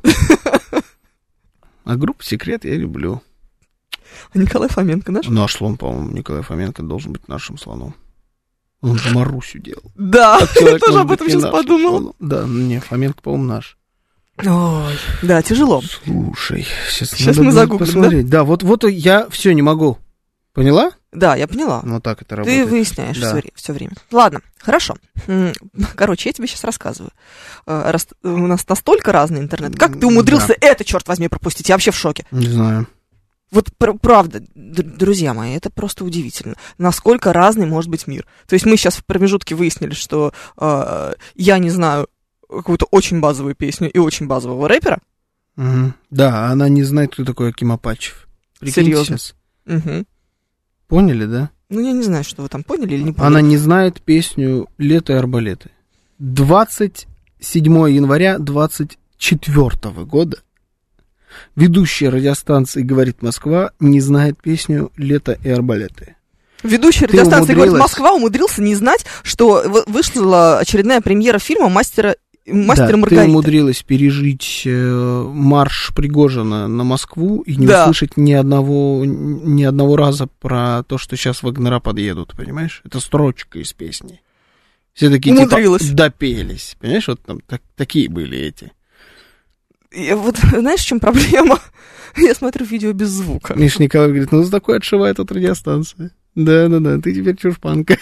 А группу «Секрет» я люблю. А Николай Фоменко наш? Наш слон, по-моему, Николай Фоменко должен быть нашим слоном. Он же Марусю делал. Да, я тоже об этом сейчас подумал. Да, Фоменко, по-моему, наш. Ой, да, тяжело. Слушай, сейчас мы загуглим, да? Да, вот я все не могу. Поняла? Да, я поняла. Ну, так это работает. Ты выясняешь все время. Ладно, хорошо. Короче, я тебе сейчас рассказываю. Раз у нас настолько разный интернет. Как ты умудрился это, черт возьми, пропустить? Я вообще в шоке. Не знаю. Вот правда, друзья мои, это просто удивительно. Насколько разный может быть мир. То есть мы сейчас в промежутке выяснили, что я не знаю какую-то очень базовую песню и очень базового рэпера. Угу. Да, она не знает, кто такой Аким Апачев. Серьезно? Угу. Поняли, да? Ну, я не знаю, что вы там поняли или не поняли. Она не знает песню «Лето и арбалеты». 27 января 24 года ведущая радиостанции «Говорит Москва» не знает песню «Лето и арбалеты». Ведущий радиостанции «Говорит Москва» умудрился не знать, что вышла очередная премьера фильма «Мастер и Маргарита». Ты умудрилась пережить марш Пригожина на Москву и не услышать ни одного раза про то, что сейчас вагнера подъедут, понимаешь? Это строчка из песни. Все такие типа допелись, понимаешь? Вот там такие были эти. Вот знаешь, в чем проблема? Я смотрю видео без звука. Миша Николаев говорит, за такое отшивает от радиостанции. Да, ты теперь чушпанка.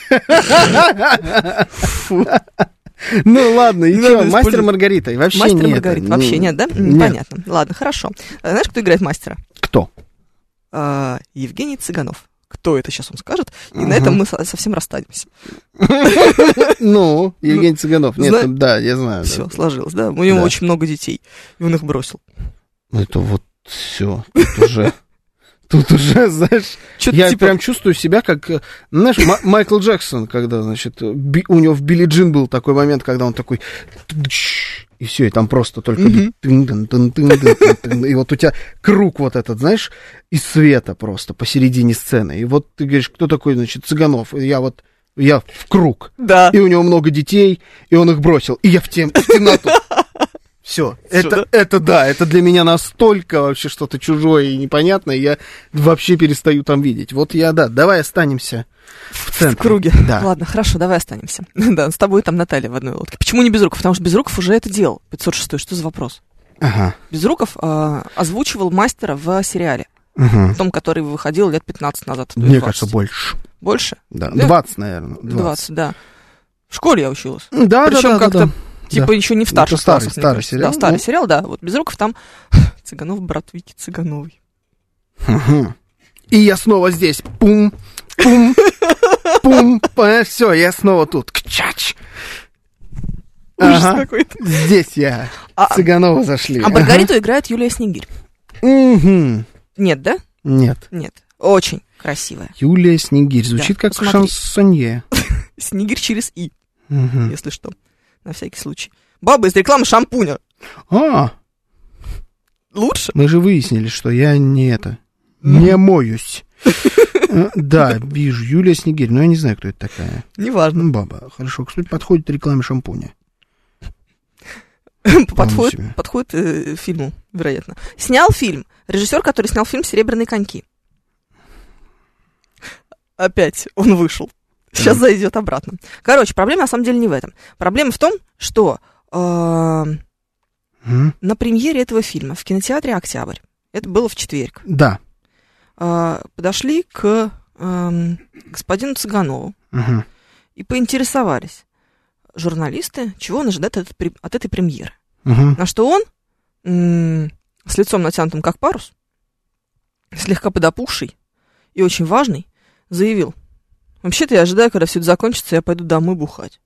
Ну ладно, и что, «Мастер и Маргарита» и вообще нет. «Мастер и Маргарита» вообще нет, да? Понятно. Ладно, хорошо. Знаешь, кто играет мастера? Кто? Евгений Цыганов. Кто это, сейчас он скажет, и на этом мы совсем расстанемся. Ну, Евгений Цыганов. Нет, да, я знаю. Все, сложилось, да? У него очень много детей, и он их бросил. Это вот все, Тут уже, знаешь, я прям чувствую себя как, знаешь, Майкл Джексон, когда, значит, у него в Билли Джин был такой момент, когда он такой, и все, и там просто только и вот у тебя круг вот этот, знаешь, из света просто посередине сцены. И вот ты говоришь, кто такой, значит, Цыганов? И я в круг. Да. И у него много детей, и он их бросил. И я в темноту. Все, это для меня настолько вообще что-то чужое и непонятное, я вообще перестаю там видеть. Вот давай останемся в центре. В круге. Да. Ладно, хорошо, давай останемся. Да, с тобой там Наталья в одной лодке. Почему не Безруков? Потому что Безруков уже это делал. 506-й, что за вопрос? Ага. Безруков озвучивал мастера в сериале. Угу. В том, который выходил лет 15 назад. Мне кажется, больше. Больше? Да, 20, наверное. 20, да. В школе я училась. Да, причем как-то Типа еще не в старших классах. Старый сериал. Да, старый сериал, да. Вот Безруков там Цыганов, брат Вики Цыгановой. И я снова здесь. Пум, пум, пум. Все, я снова тут. Кчач. Ужас какой-то. Здесь я. Цыганова зашли. А Маргариту играет Юлия Снегирь. Нет, да? Нет. Очень красивая. Юлия Снегирь. Звучит как шансонье. Снегирь через «и», если что. На всякий случай. Баба из рекламы шампуня. Лучше? Мы же выяснили, что я не моюсь. Да, вижу. Юлия Снегирь. Но я не знаю, кто это такая. Неважно. Баба. Хорошо. Кстати, подходит рекламе шампуня. Подходит фильму, вероятно. Снял фильм. Режиссер, который снял фильм «Серебряные коньки». Опять он вышел. Сейчас зайдет обратно. Короче, проблема на самом деле не в этом. Проблема в том, что на премьере этого фильма в кинотеатре «Октябрь», это было в четверг, да, подошли к господину Цыганову и поинтересовались журналисты, чего он ожидает от этой премьеры. На что он, с лицом натянутым как парус, слегка подопухший и очень важный, заявил: вообще-то я ожидаю, когда все это закончится, я пойду домой бухать.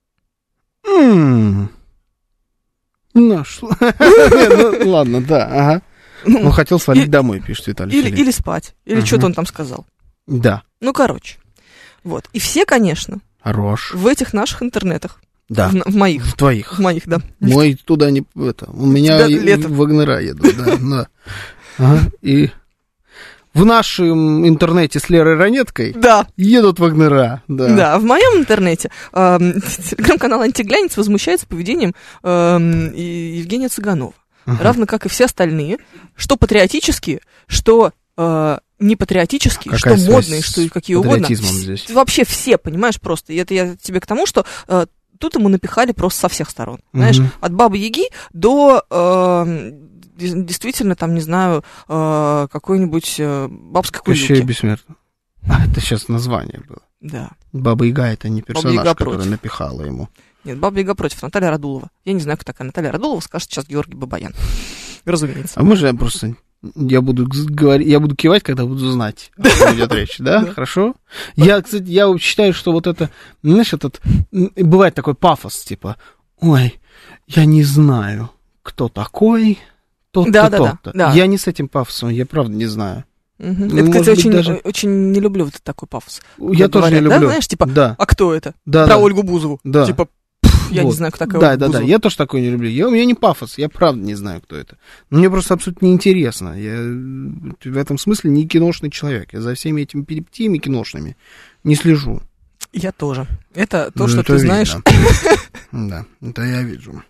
Ну, ладно, да, ага. Он хотел свалить домой, пишет Виталий. Или спать, или что-то он там сказал. Да. Ну, короче. Вот. И все, конечно, хорош, в этих наших интернетах. Да. В моих. В твоих. В моих, да. Мой туда не... у меня в Вагнера едут, да. Ага. И в нашем интернете с Лерой Ранеткой едут Вагнера. Да, в моем интернете телеграм-канал «Антиглянец» возмущается поведением Евгения Цыганова. Равно как и все остальные, что патриотические, что не патриотические, что модные, что какие угодно. Здесь? Вообще все, понимаешь, просто. И это я тебе к тому, что тут ему напихали просто со всех сторон. Знаешь, от Бабы-Яги до... действительно, там, не знаю, какой-нибудь бабской кулюки. Вообще бессмертно. Это сейчас название было. Да. Баба-Яга — это не персонаж, который напихала ему. Нет, Баба-Яга против. Наталья Радулова. Я не знаю, кто такая Наталья Радулова, скажет сейчас Георгий Бабаян. Разумеется. А может, я просто... Я буду кивать, когда буду знать, о чем идет речь, да? Хорошо? Кстати, я считаю, что вот это, знаешь, бывает такой пафос, типа, ой, я не знаю, кто такой, тот-то. Я не с этим пафосом, я правда не знаю. Это, кстати, очень не люблю вот такой пафос. Я тоже не люблю. Да, знаешь, типа, а кто это? Про Ольгу Бузову. Типа, я не знаю, кто такая Ольга Бузова. Я тоже такой не люблю. У меня не пафос, я правда не знаю, кто это. Но мне просто абсолютно неинтересно. Я в этом смысле не киношный человек. Я за всеми этими перипетиями киношными не слежу. Я тоже. Это то, что ты знаешь. Да, это я вижу.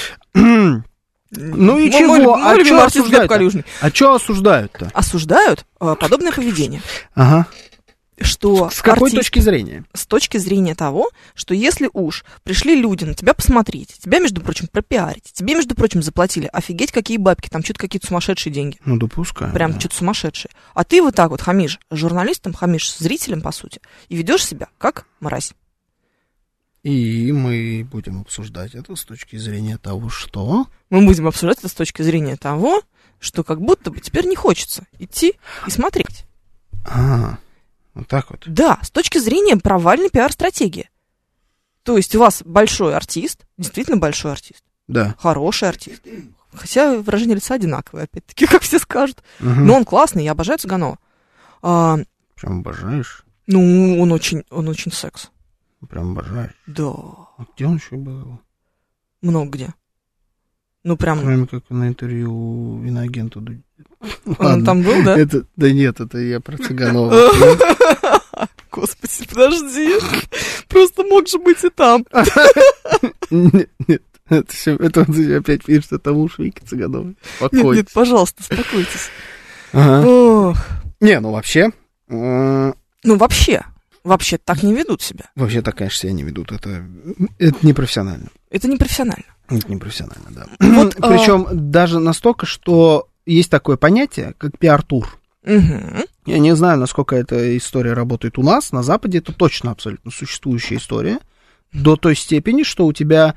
Ну и чего? А что осуждают-то? А что осуждают-то? Осуждают подобное поведение. Ага. Что с какой точки зрения? С точки зрения того, что если уж пришли люди на тебя посмотреть, тебя, между прочим, пропиарить, тебе, между прочим, заплатили, офигеть, какие бабки, там что-то какие-то сумасшедшие деньги. Ну, допускаю. Прям что-то сумасшедшие. А ты вот так вот хамишь журналистам, хамишь зрителям, по сути, и ведешь себя как мразь. И мы будем обсуждать это с точки зрения того, что... Мы будем обсуждать это с точки зрения того, что как будто бы теперь не хочется идти и смотреть. Вот так вот? Да, с точки зрения провальной пиар-стратегии. То есть у вас большой артист, действительно большой артист. Да. Хороший артист. Хотя выражение лица одинаковое, опять-таки, как все скажут. Но он классный, я обожаю Цыганова. Прям обожаешь? Ну, он очень секс. Прям обожаешь? Да. А где он еще был? Много где. Ну, прям... Кроме как на интервью иноагенту. Он там был, да? Да нет, это я про Цыганова. Господи, подожди. Просто мог же быть и там. Нет, это он опять пишет, что там уж Вики Цыгановой. Нет, пожалуйста, успокойтесь. Не, ну вообще... Ну, вообще так не ведут себя. Вообще так, конечно, себя не ведут. Это непрофессионально. Это непрофессионально. Это непрофессионально, да. Вот, причем даже настолько, что есть такое понятие, как пиар-тур. Я не знаю, насколько эта история работает у нас. На Западе это точно абсолютно существующая история. До той степени, что у тебя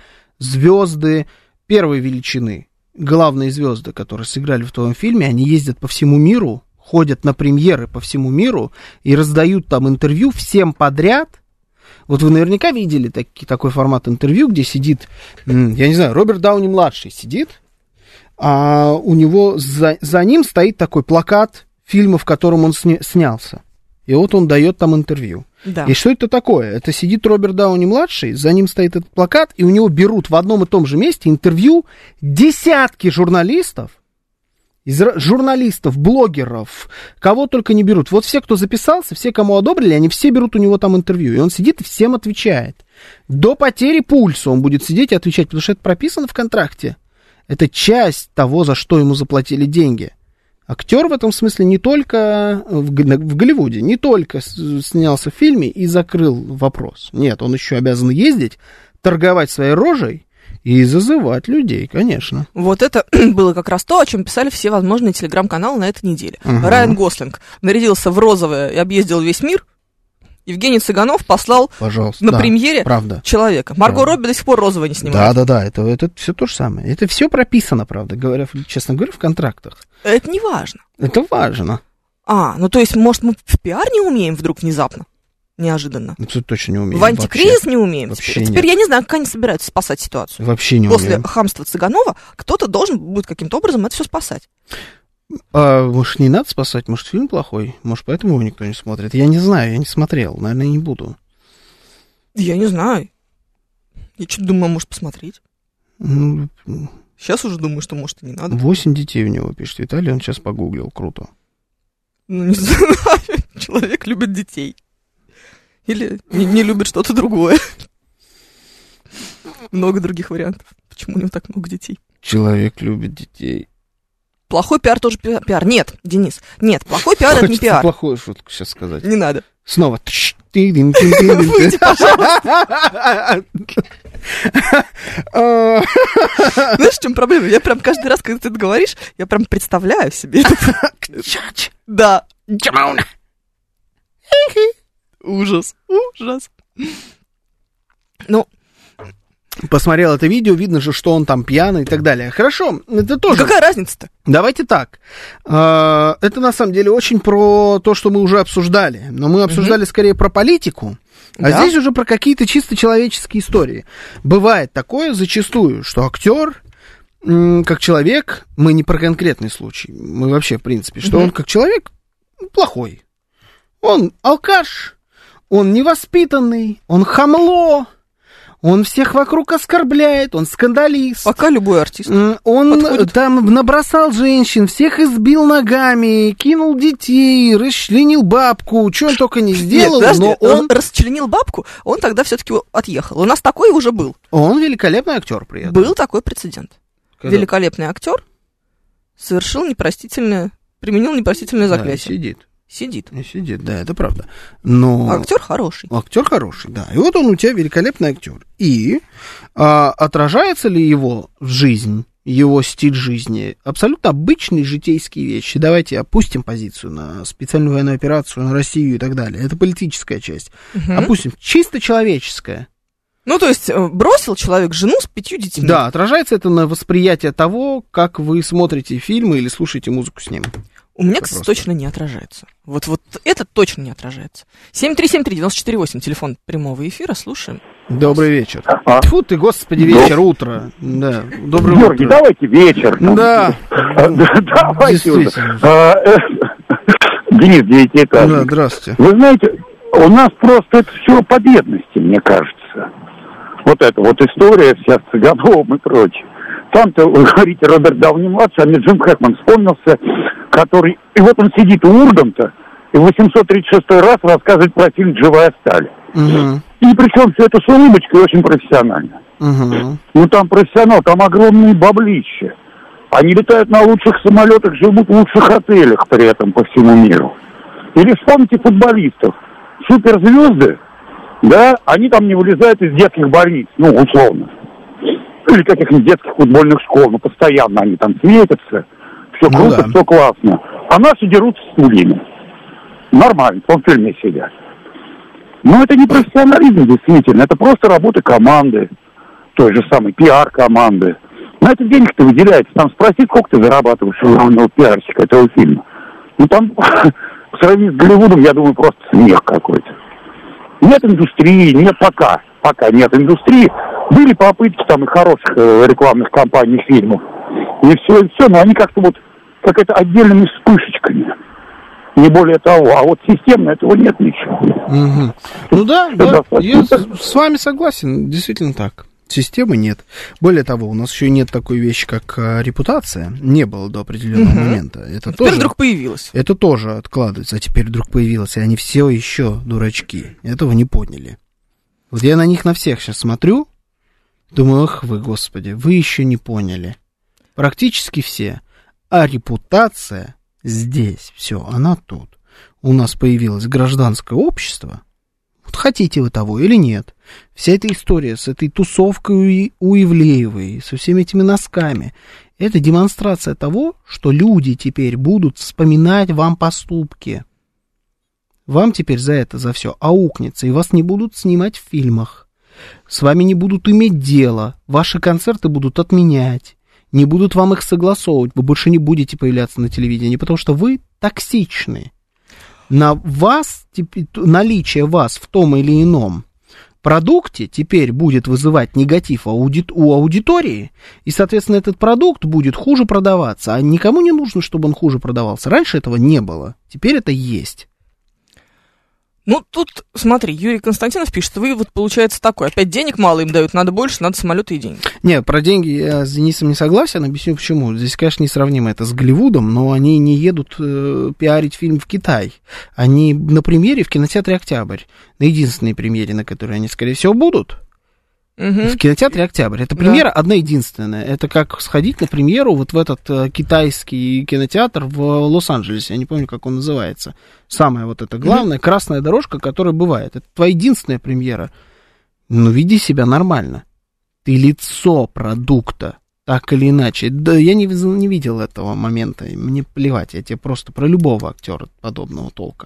звезды первой величины, главные звезды, которые сыграли в твоем фильме, они ездят по всему миру, ходят на премьеры по всему миру и раздают там интервью всем подряд. Вот вы наверняка видели такой формат интервью, где сидит, я не знаю, Роберт Дауни-младший сидит, а у него за ним стоит такой плакат фильма, в котором он снялся. И вот он дает там интервью. Да. И что это такое? Это сидит Роберт Дауни-младший, за ним стоит этот плакат, и у него берут в одном и том же месте интервью десятки журналистов, блогеров, кого только не берут. Вот все, кто записался, все, кому одобрили, они все берут у него там интервью. И он сидит и всем отвечает. До потери пульса он будет сидеть и отвечать, потому что это прописано в контракте. Это часть того, за что ему заплатили деньги. Актер в этом смысле не только в Голливуде, не только снялся в фильме и закрыл вопрос. Нет, он еще обязан ездить, торговать своей рожей и зазывать людей, конечно. Вот это было как раз то, о чем писали все возможные телеграм-каналы на этой неделе. Райан Гослинг нарядился в розовое и объездил весь мир. Евгений Цыганов послал на премьере человека. Марго Робби до сих пор розовое не снимает. Да, это все то же самое. Это все прописано, правда, честно говоря, в контрактах. Это не важно. Это важно. Ну то есть, может, мы в пиар не умеем вдруг внезапно? Неожиданно. Это точно не умеем. В антикризис не умеем. Вообще теперь я не знаю, как они собираются спасать ситуацию. Вообще не После умеем. хамства Цыганова кто-то должен будет каким-то образом это все спасать. Может, не надо спасать? Может, фильм плохой? Может, поэтому его никто не смотрит? Я не знаю, я не смотрел. Наверное, не буду. Я не знаю. Я что-то думаю, может посмотреть. Сейчас уже думаю, что, может, и не надо. 8 детей у него, пишет Виталий, он сейчас погуглил. Круто. Не знаю. Человек любит детей. Или не любит что-то другое. Много других вариантов. Почему у него так много детей? Человек любит детей. Плохой пиар тоже пиар. Нет, Денис, нет, плохой пиар это не пиар. Плохую шутку сейчас сказать. Не надо. Снова. Выйди, пожалуйста. Знаешь, в чем проблема? Я прям каждый раз, когда ты это говоришь, я прям представляю себе. Да. Ужас. Ну, посмотрел это видео, видно же, что он там пьяный и так далее. Хорошо, это тоже... Какая разница-то? Давайте так. Это на самом деле очень про то, что мы уже обсуждали. Но мы обсуждали скорее про политику, а здесь уже про какие-то чисто человеческие истории. Бывает такое зачастую, что актер, как человек, мы не про конкретный случай, мы вообще, в принципе, что он как человек плохой. Он алкаш, он невоспитанный, он хамло. Он всех вокруг оскорбляет, он скандалист. Пока любой артист. Он подходит. Там набросал женщин, всех избил ногами, кинул детей, расчленил бабку, что он только не сделал. Нет, но он расчленил бабку, он тогда все-таки отъехал. У нас такой уже был. Он великолепный актер при этом. Был такой прецедент. Когда? Великолепный актер применил непростительное заклятие. Сидит. Да, это правда. Но... Актер хороший. Актер хороший, да. И вот он у тебя великолепный актер. И отражается ли его жизнь, его стиль жизни, абсолютно обычные житейские вещи. Давайте опустим позицию на специальную военную операцию, на Россию и так далее. Это политическая часть. Опустим. Чисто человеческая. Ну, то есть, бросил человек жену с 5 детьми. Да, отражается это на восприятие того, как вы смотрите фильмы или слушаете музыку с ним. У меня, кстати, точно не отражается. Вот это точно не отражается. 7373948, телефон прямого эфира, слушаем. Добрый вечер. Тьфу ты, господи, вечер, утро. Да, доброе Георгий, утро. давайте вечер. Да. Давайте уже. Денис, девятиэтажник. Да, здравствуйте. Вы знаете, у нас просто это все по бедности, мне кажется. Вот эта вот история вся с Цыгановым и прочее. Там-то, вы говорите, Роберт Дауни-младший, а мне Джим Хэкман вспомнился, который... И вот он сидит у Урганта и в 836 раз рассказывает про фильм «Живая сталь». И причем все это с улыбочкой очень профессионально. Ну там профессионал, там огромные баблища. Они летают на лучших самолетах, живут в лучших отелях при этом по всему миру. Или вспомните футболистов. Суперзвезды, да, они там не вылезают из детских больниц, ну, условно. Или каких-нибудь детских футбольных школ, но постоянно они там светятся. Все круто, все классно. А наши дерутся стульями. Нормально, в том фильме сидят. Но это не профессионализм, действительно. Это просто работа команды. той же самой пиар-команды. На это денег-то выделяется. Там спроси, сколько ты зарабатываешь у главного пиарщика этого фильма. Ну, там, по сравнению с Голливудом, я думаю, просто смех какой-то. Нет индустрии, нет пока нет индустрии. Были попытки там и хороших рекламных кампаний фильмов. И все, но они как-то вот, как это, отдельными вспышечками. Не более того. А вот системно этого нет ничего. Угу. Ну да, я с вами согласен, действительно так. Системы нет. Более того, у нас еще нет такой вещи, как репутация. Не было до определенного момента. Это теперь тоже, вдруг появилось. Это тоже откладывается, а теперь вдруг появилось. И они все еще дурачки. Этого не поняли. Вот я на них на всех сейчас смотрю, думаю, ах вы, господи, вы еще не поняли. Практически все. А репутация здесь, все, она тут. У нас появилось гражданское общество. Вот хотите вы того или нет. Вся эта история с этой тусовкой у Ивлеевой, со всеми этими носками, это демонстрация того, что люди теперь будут вспоминать вам поступки. Вам теперь за это, за все аукнется, и вас не будут снимать в фильмах. С вами не будут иметь дело, ваши концерты будут отменять, не будут вам их согласовывать, вы больше не будете появляться на телевидении, потому что вы токсичны. На вас, наличие вас в том или ином продукте теперь будет вызывать негатив у аудитории, и, соответственно, этот продукт будет хуже продаваться, а никому не нужно, чтобы он хуже продавался. Раньше этого не было, теперь это есть. Ну, тут, смотри, Юрий Константинов пишет, вывод получается такой, опять денег мало им дают, надо больше, надо самолеты и деньги. Не, про деньги я с Денисом не согласен, объясню почему. Здесь, конечно, несравнимо это с Голливудом, но они не едут пиарить фильм в Китай. Они на премьере в кинотеатре «Октябрь», на единственной премьере, на которой они, скорее всего, будут. В кинотеатре «Октябрь». Это премьера одна единственная. Это как сходить на премьеру вот в этот китайский кинотеатр в Лос-Анджелесе. Я не помню, как он называется. Самая вот эта главная красная дорожка, которая бывает. Это твоя единственная премьера. Ну, веди себя нормально. Ты лицо продукта, так или иначе. Да, я не видел этого момента. Мне плевать. Я тебе просто про любого актера подобного толка.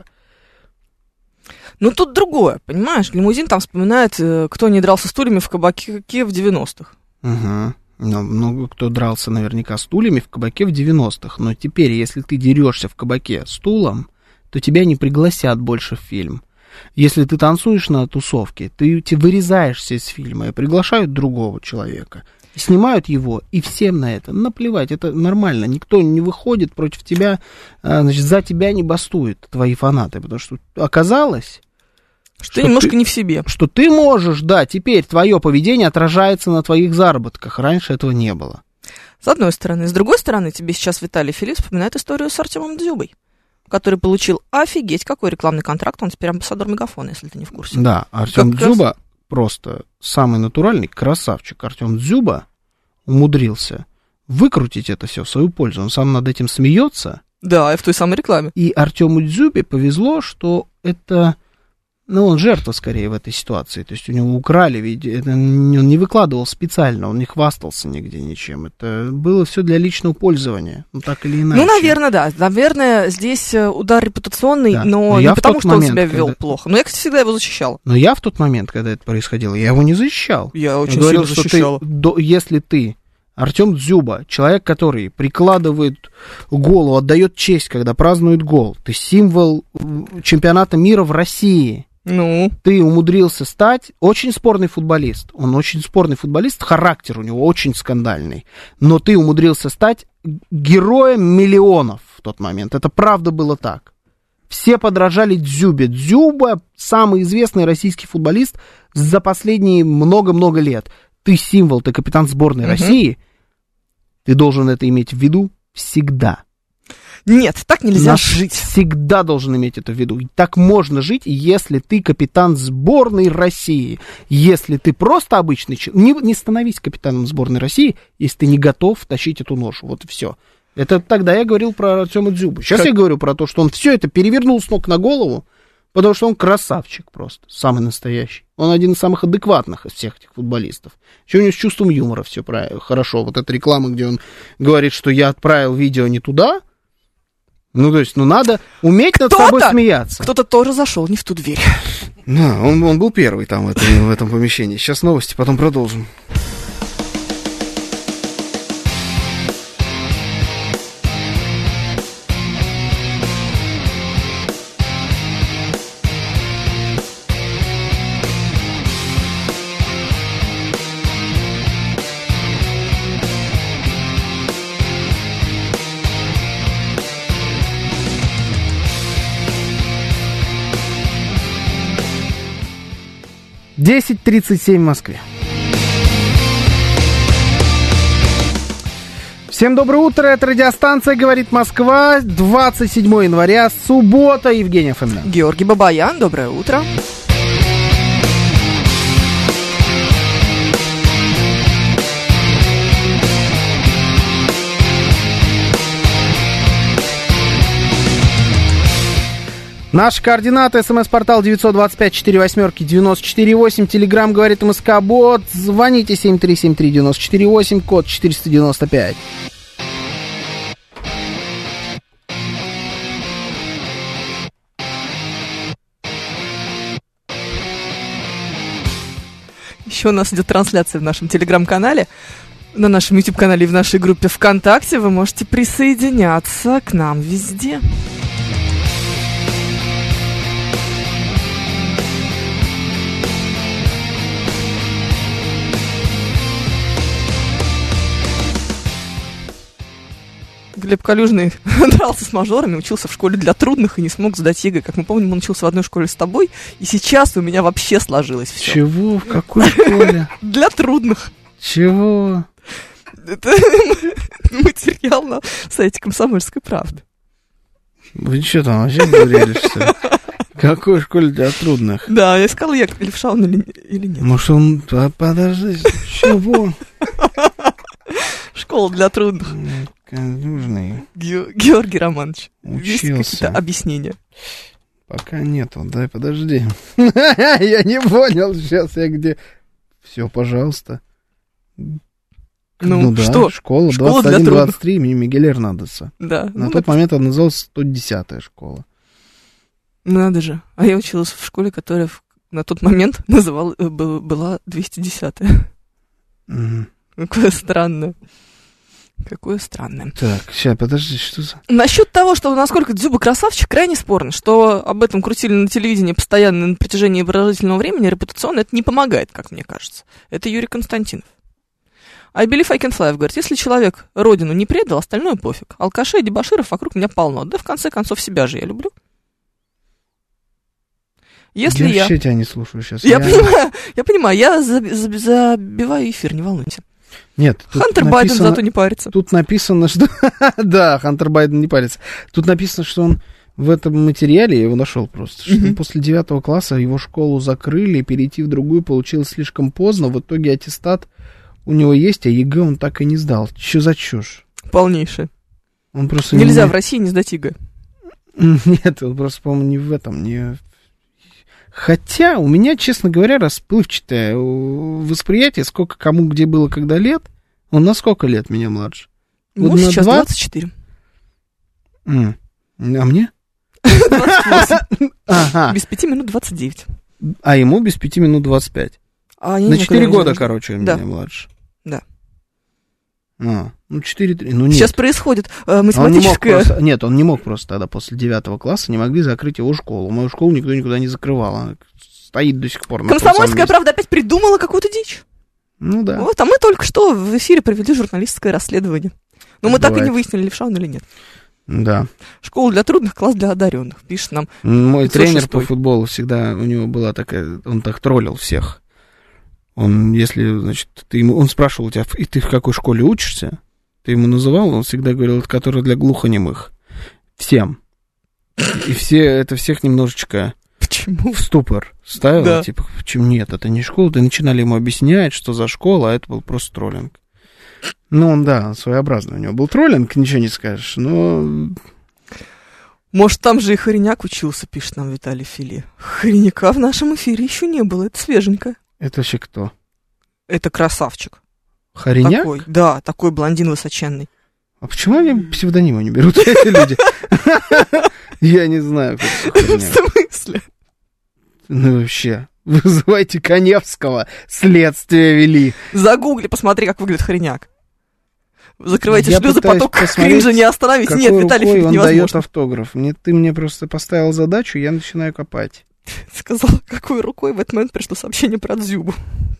Ну, тут другое, понимаешь? Лимузин там вспоминает, кто не дрался стульями в кабаке в 90-х. Угу. Ну, много кто дрался наверняка стульями в кабаке в 90-х. Но теперь, если ты дерешься в кабаке стулом, то тебя не пригласят больше в фильм. Если ты танцуешь на тусовке, ты вырезаешься из фильма и приглашают другого человека. Снимают его, и всем на это наплевать, это нормально. Никто не выходит против тебя, значит, за тебя не бастуют твои фанаты, потому что оказалось, что ты немножко не в себе. Что ты можешь, да, теперь твое поведение отражается на твоих заработках. Раньше этого не было. С одной стороны. С другой стороны, тебе сейчас Виталий Филипп вспоминает историю с Артемом Дзюбой, который получил офигеть какой рекламный контракт, он теперь амбассадор Мегафона, если ты не в курсе. Да, Артем Дзюба просто самый натуральный красавчик. Артем Дзюба умудрился выкрутить это все в свою пользу. Он сам над этим смеется. Да, и в той самой рекламе. И Артему Дзюбе повезло, что это... Ну, он жертва, скорее, в этой ситуации. То есть у него украли, ведь это он не выкладывал специально, он не хвастался нигде ничем. Это было все для личного пользования, ну, так или иначе. Ну, наверное, да. Наверное, здесь удар репутационный, да. Но не потому, что момент, он себя вел плохо. Но я, кстати, всегда его защищал. Но я в тот момент, когда это происходило, я его не защищал. Я очень сильно защищал. Если ты, Артем Дзюба, человек, который прикладывает голу, отдает честь, когда празднует гол, ты символ чемпионата мира в России. Ну? Ты умудрился стать очень спорный футболист. Он очень спорный футболист, характер у него очень скандальный. Но ты умудрился стать героем миллионов в тот момент. Это правда было так. Все подражали Дзюбе. Дзюба самый известный российский футболист за последние много-много лет. Ты символ, ты капитан сборной России. Ты должен это иметь в виду всегда. Нет, так нельзя жить. Всегда должен иметь это в виду. Так можно жить, если ты капитан сборной России. Если ты просто обычный человек, не становись капитаном сборной России, если ты не готов тащить эту ношу. Вот и все. Это тогда я говорил про Артема Дзюбу. Сейчас я говорю про то, что он все это перевернул с ног на голову, потому что он красавчик просто, самый настоящий. Он один из самых адекватных из всех этих футболистов. Еще у него с чувством юмора все хорошо. Вот эта реклама, где он говорит, что я отправил видео не туда. Ну, то есть, надо уметь над собой смеяться. Кто-то тоже зашел не в ту дверь. Да, он был первый там в этом помещении. Сейчас новости, потом продолжим. 10:37 в Москве. Всем доброе утро, это радиостанция «Говорит Москва», 27 января, суббота, Евгений Фомина. Георгий Бабаян, доброе утро. Наши координаты: СМС-портал 925-48-94-8, Телеграм «Говорит МСК Бот», звоните 7373948, код 495. Еще у нас идет трансляция в нашем Телеграм-канале, на нашем YouTube-канале и в нашей группе ВКонтакте. Вы можете присоединяться к нам везде. Глеб Калюжный дрался с мажорами, учился в школе для трудных и не смог сдать ЕГЭ. Как мы помним, он учился в одной школе с тобой, и сейчас у меня вообще сложилось все. Чего? В какой школе? Для трудных. Чего? Это материал на сайте «Комсомольской правды». Вы что там вообще говорили, что ли? В какой школе для трудных? Да, я искала, я левша он или нет. Может, он... Подожди, чего? Школа для трудных. Калюжный. Георгий Романович. Есть Учился. какие-то объяснения? Пока нету, дай подожди. Я не понял, сейчас я где... Все, пожалуйста. Ну да, что? Школа Школа 21-23 имени Мигеля Эрнандеса. Да. На тот момент она называлась 110-я школа. Ну надо же. А я училась в школе, которая на тот момент была 210-я. Угу. Какое странное. Какое странное. Так, сейчас, подожди, что за... Насчет того, что насколько Дзюба красавчик, крайне спорно. Что об этом крутили на телевидении постоянно на протяжении продолжительного времени, репутационно это не помогает, как мне кажется. Это Юрий Константинов. I believe I can fly говорит, если человек родину не предал, остальное пофиг. Алкашей и дебоширов вокруг меня полно. Да в конце концов себя же я люблю. Если я вообще тебя не слушаю сейчас. Я понимаю, я забиваю эфир, не волнуйся. Нет, Хантер Байден зато не парится. Тут написано, что... Да, Хантер Байден не парится. Тут написано, что он в этом материале, я его нашел просто, что после 9 класса его школу закрыли, перейти в другую получилось слишком поздно. В итоге аттестат у него есть, а ЕГЭ он так и не сдал. Что за чушь? Полнейшее. Он просто нельзя в России не сдать ЕГЭ. Нет, он просто, по-моему, не в этом, не... Хотя у меня, честно говоря, расплывчатое восприятие, сколько кому где было когда лет. Он на сколько лет меня младше? Ну, вот сейчас 24. А мне? 28. Ага. Без 5 минут 29. А ему без 5 минут 25. На 4 года, короче, он меня младше. Да. Ну, 4-3. Ну, нет. Сейчас происходит математическое... Нет, он не мог просто тогда, после 9 класса, не могли закрыть его школу. Мою школу никто никуда не закрывал. Она стоит до сих пор. Комсомольская правда опять придумала какую-то дичь. Ну да. Вот, а мы только что в эфире провели журналистское расследование. Но мы так и не выяснили, левша он или нет. Да. Школа для трудных, класс для одаренных. Пишет нам. Мой тренер по футболу всегда, у него была такая, он так троллил всех. Он, если, значит, он спрашивал у тебя, и ты в какой школе учишься? Ты ему называл, он всегда говорил, это которая для глухонемых. Всем. И это всех немножечко почему? В ступор ставил. Да. Типа, почему нет, это не школа. Ты начинали ему объяснять, что за школа, а это был просто троллинг. Ну, он, да, своеобразный у него был троллинг, ничего не скажешь, но... Может, там же и Хореняк учился, пишет нам Виталий Филе. Хореняка в нашем эфире еще не было, это свеженько. Это вообще кто? Это красавчик. Хореняк? Такой, да, такой блондин высоченный. А почему они псевдонимы не берут, эти люди? Я не знаю, как В смысле? Ну, вообще, вызывайте Коневского, следствие вели. Загугли, посмотри, как выглядит Хореняк. Закрывайте шлюзы, поток кринжа не остановить. Нет, Виталий Филипп, невозможно. Он дает автограф. Ты мне просто поставил задачу, я начинаю копать. Сказал, какой рукой в этот момент пришло сообщение про Дзюбу.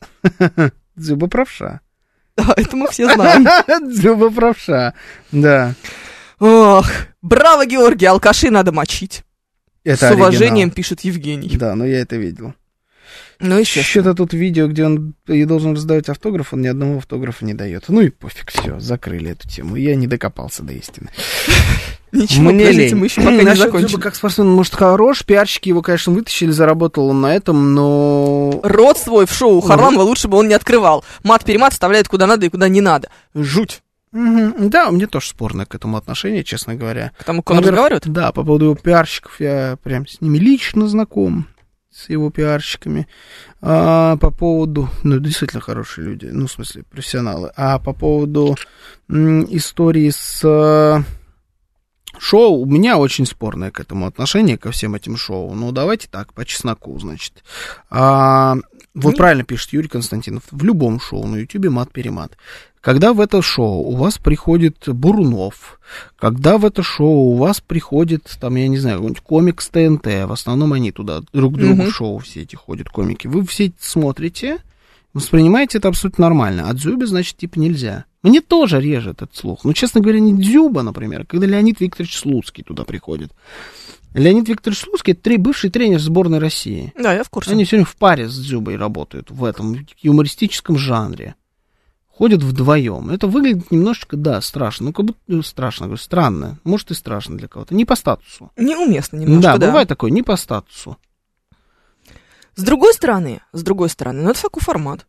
Дзюба правша. Да, это мы все знаем. Дзюба правша, да. Ох, браво, Георгий, алкаши надо мочить. Это с уважением, оригинал. Пишет Евгений. Да, но я это видел. Ну, естественно. Что-то тут видео, где он и должен раздавать автограф, он ни одного автографа не дает. Ну и пофиг, все, закрыли эту тему. Я не докопался до истины. Ничего, Мне подождите, лень. мы еще пока не Насчет закончили. Дзюбы как спортсмен, может, хорош, пиарщики его, конечно, вытащили, заработал он на этом, но... Рот свой в шоу Харламова лучше бы он не открывал. Мат-перемат вставляет куда надо и куда не надо. Жуть. Да, у меня тоже спорное к этому отношение, честно говоря. К тому, как он разговаривает? Да, по поводу его пиарщиков, я прям с ними лично знаком, с его пиарщиками. А по поводу... Ну, действительно хорошие люди, ну, в смысле, профессионалы. А по поводу истории с... Шоу, у меня очень спорное к этому отношение, ко всем этим шоу. Ну, давайте так, по чесноку, значит. Вот правильно пишет Юрий Константинов. В любом шоу на Ютубе мат-перемат. Когда в это шоу у вас приходит Бурунов, когда в это шоу у вас приходит, там, я не знаю, какой-нибудь комик с ТНТ, в основном они туда друг к другу в шоу все эти ходят, комики, вы все смотрите, воспринимаете это абсолютно нормально, а Дзюбе, значит, типа нельзя. Мне тоже режет этот слух. Ну, честно говоря, не Дзюба, например, когда Леонид Викторович Слуцкий туда приходит. Леонид Викторович Слуцкий — это бывший тренер сборной России. Да, я в курсе. Они сегодня в паре с Дзюбой работают в этом юмористическом жанре. Ходят вдвоем. Это выглядит немножечко, да, страшно. Ну, как будто страшно, говорю, странно. Может, и страшно для кого-то. Не по статусу. Неуместно немножко, да. Бывает такое, не по статусу. С другой стороны, ну, это такой формат.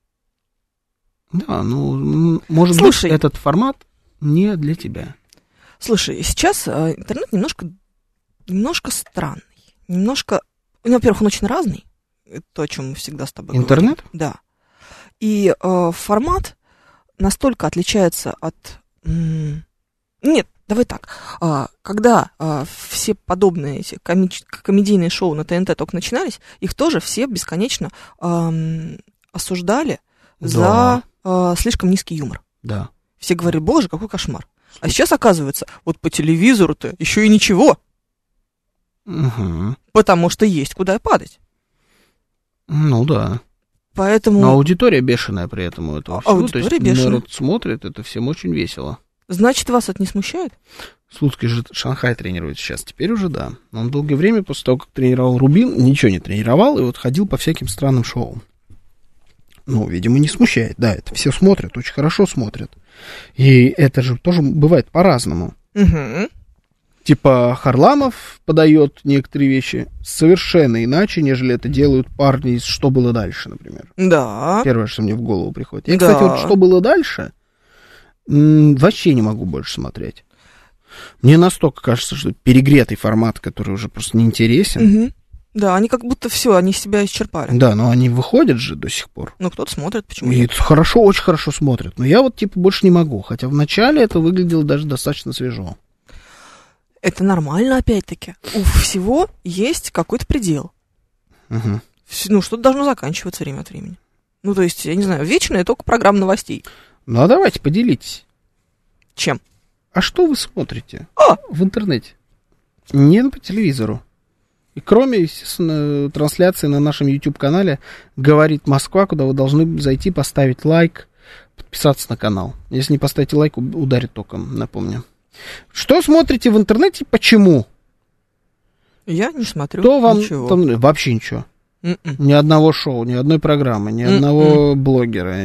Да, ну, может быть, этот формат не для тебя. Слушай, сейчас интернет немножко странный. Немножко, ну, во-первых, он очень разный. Это то, о чем мы всегда с тобой Интернет? говорим. Да. И формат настолько отличается от... Нет, давай так. Когда все подобные эти комедийные шоу на ТНТ только начинались, их тоже все бесконечно осуждали за слишком низкий юмор. Да. Все говорили, боже, какой кошмар. А сейчас, оказывается, вот по телевизору-то еще и ничего. Угу. Потому что есть куда падать. Ну да. Поэтому... Но аудитория бешеная при этом у этого всего. Аудитория то есть бешеная. народ смотрит, это всем очень весело. Значит, вас это не смущает? Слуцкий же Шанхай тренирует сейчас. Теперь уже да. Он долгое время после того, как тренировал Рубин, ничего не тренировал, и вот ходил по всяким странным шоу. Ну, видимо, не смущает. Да, это все смотрят, очень хорошо смотрят. И это же тоже бывает по-разному. Угу. Типа Харламов подает некоторые вещи совершенно иначе, нежели это делают парни из «Что было дальше», например. Да. Первое, что мне в голову приходит. Я, кстати, вот «Что было дальше» вообще не могу больше смотреть. Мне настолько кажется, что это перегретый формат, который уже просто неинтересен. Угу. Да, они как будто все, они себя исчерпали. Да, но они выходят же до сих пор. Ну, кто-то смотрит, почему И нет? хорошо, очень хорошо смотрят. Но я вот, типа, больше не могу. Хотя вначале это выглядело даже достаточно свежо. Это нормально, опять-таки. У всего есть какой-то предел. Угу. Ну, что-то должно заканчиваться время от времени. Ну, то есть, я не знаю, вечная только программа новостей. Ну, а давайте поделитесь. Чем? А что вы смотрите в интернете? Не по телевизору. И кроме, естественно, трансляции на нашем YouTube-канале «Говорит Москва», куда вы должны зайти, поставить лайк, подписаться на канал. Если не поставите лайк, ударит током, напомню. Что смотрите в интернете, почему? Я не смотрю Кто вам ничего. Там, вообще ничего. Ни одного шоу, ни одной программы, ни одного блогера.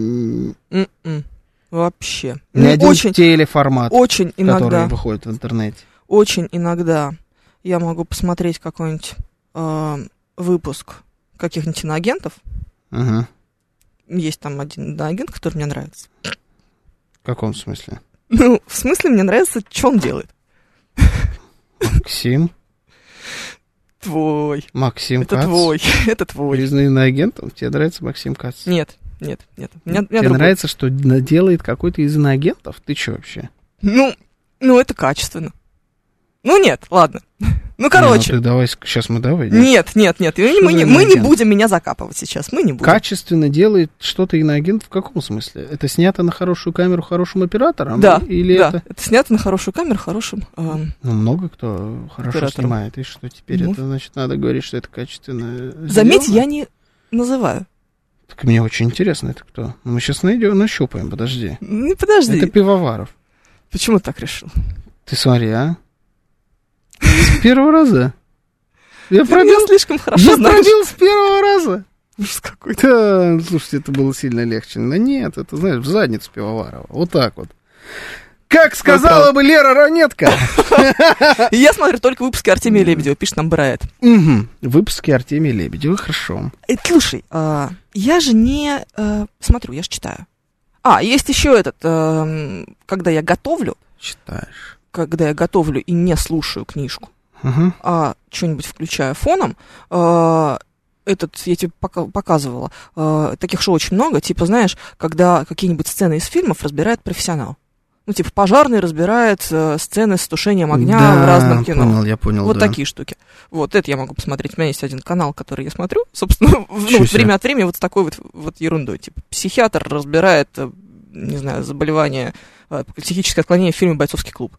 Вообще. Ни один очень, телеформат, очень иногда, который выходит в интернете. Очень иногда я могу посмотреть какой-нибудь выпуск каких-нибудь иноагентов. Угу. Есть там один иноагент, который мне нравится. В каком смысле? Ну, в смысле, мне нравится, что он делает. Максим. Твой. Максим Это Кац. твой. Это твой. Признанный агентом? Тебе нравится Максим Кац? Нет. Мне Тебе нравится, что делает какой-то из иноагентов? Ты что вообще? Ну, это качественно. Ну, нет, ладно. Ну, короче. Ну, ты давай, сейчас мы давай. Нет. Мы не будем меня закапывать сейчас. Мы не будем. Качественно делает что-то иноагент в каком смысле? Это снято на хорошую камеру хорошим оператором? Да, или да. Это снято на хорошую камеру хорошим... Ну, много кто хорошо оператором. снимает. И что теперь? Это, значит, надо говорить, что это качественно Заметь, сделано? я не называю. Так мне очень интересно, это кто? Мы сейчас нащупаем, подожди. Ну, подожди. Это Пивоваров. Почему так решил? Ты смотри, а? С первого раза. Я пробил слишком хорошо. Я пробил с первого раза. Ужас какой-то. Да, слушайте, это было сильно легче. Но нет, это, знаешь, в задницу Пивоварова. Вот так вот. Как сказала бы Лера Ранетка. Я смотрю только выпуски Артемия Лебедева, пишет нам Брайт. Выпуски Артемия Лебедева, хорошо. Слушай, я же не смотрю, я же читаю. Есть еще этот, когда я готовлю. Читаешь. Когда я готовлю и не слушаю книжку, а что-нибудь включаю фоном, я тебе показывала, таких шоу очень много, типа, знаешь, когда какие-нибудь сцены из фильмов разбирает профессионал. Ну, типа, пожарный разбирает сцены с тушением огня в разном кино. Я понял, вот такие штуки. Вот это я могу посмотреть. У меня есть один канал, который я смотрю. Собственно, время от времени вот с такой вот ерундой. Типа, психиатр разбирает, не знаю, заболевание, психическое отклонение в фильме «Бойцовский клуб».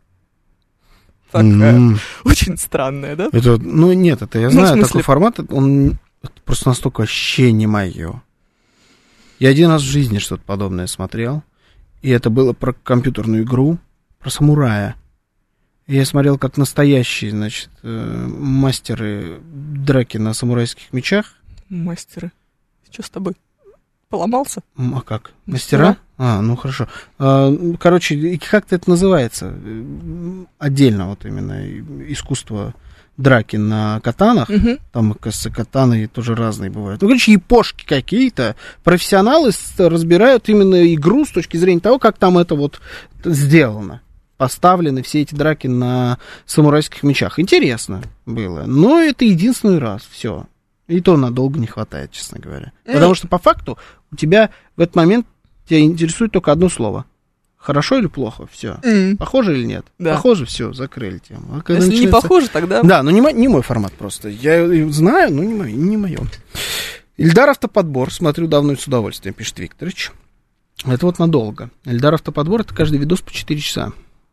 Такая очень странная, да? Это, нет, это я знаю, такой формат, он просто настолько вообще не мое. Я один раз в жизни что-то подобное смотрел. И это было про компьютерную игру, про самурая. И я смотрел, как настоящие, значит, мастеры драки на самурайских мечах. Мастеры? Что с тобой? Поломался? А как? Мастера? Хорошо. Короче, как-то это называется? Отдельно вот именно искусство драки на катанах, там, кажется, катаны тоже разные бывают. Япошки какие-то, профессионалы разбирают именно игру с точки зрения того, как там это вот сделано. Поставлены все эти драки на самурайских мечах. Интересно было, но это единственный раз, все. И то надолго не хватает, честно говоря. Потому что по факту у тебя в этот момент тебя интересует только одно слово. Хорошо или плохо? Все. Похоже или нет? Да. Похоже, все, закрыли тему. Если не похоже, тогда... Да, но не мой формат просто. Я знаю, но не мое. Ильдар Автоподбор. Смотрю давно и с удовольствием, пишет Викторович. Это вот надолго. Ильдар Автоподбор — это каждый видос по 4 часа.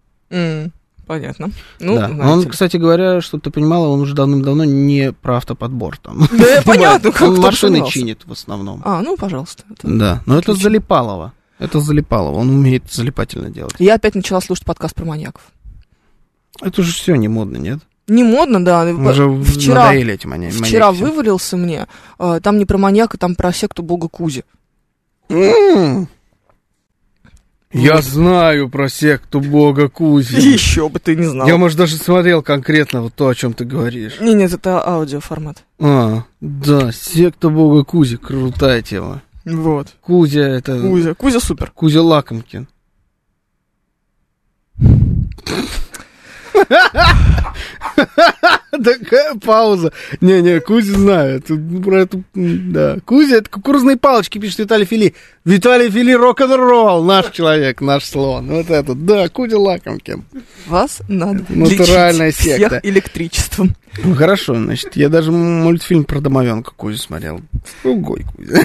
Понятно. Да. Он, кстати говоря, чтобы ты понимала, он уже давным-давно не про автоподбор там. Да, понятно. Он машины чинит в основном. Пожалуйста. Да, но это Залипалова. Он умеет залипательно делать. Я опять начала слушать подкаст про маньяков. Это уже все не модно, нет? Не модно, да. Уже надоели эти маньяки. Вчера вывалился мне, там не про маньяка, там про секту бога Кузи. Я знаю про секту бога Кузи. Еще бы ты не знал. Я, может, даже смотрел конкретно вот то, о чем ты говоришь. Нет, это аудиоформат. Да, секта бога Кузи, крутая тема. Вот. Кузя это... Кузя супер. Кузя Лакомкин. Такая пауза. Не, Кузю знаю. Про это, да. Кузя — это кукурузные палочки, пишет Виталий Фили. Виталий Фили рок-н-ролл. Наш человек, наш слон. Вот этот. Да, Кузя Лакомкин. Вас надо натуральная лечить секта. всех электричеством. Хорошо, значит, я даже мультфильм про домовенка Кузю смотрел. Другой Кузя.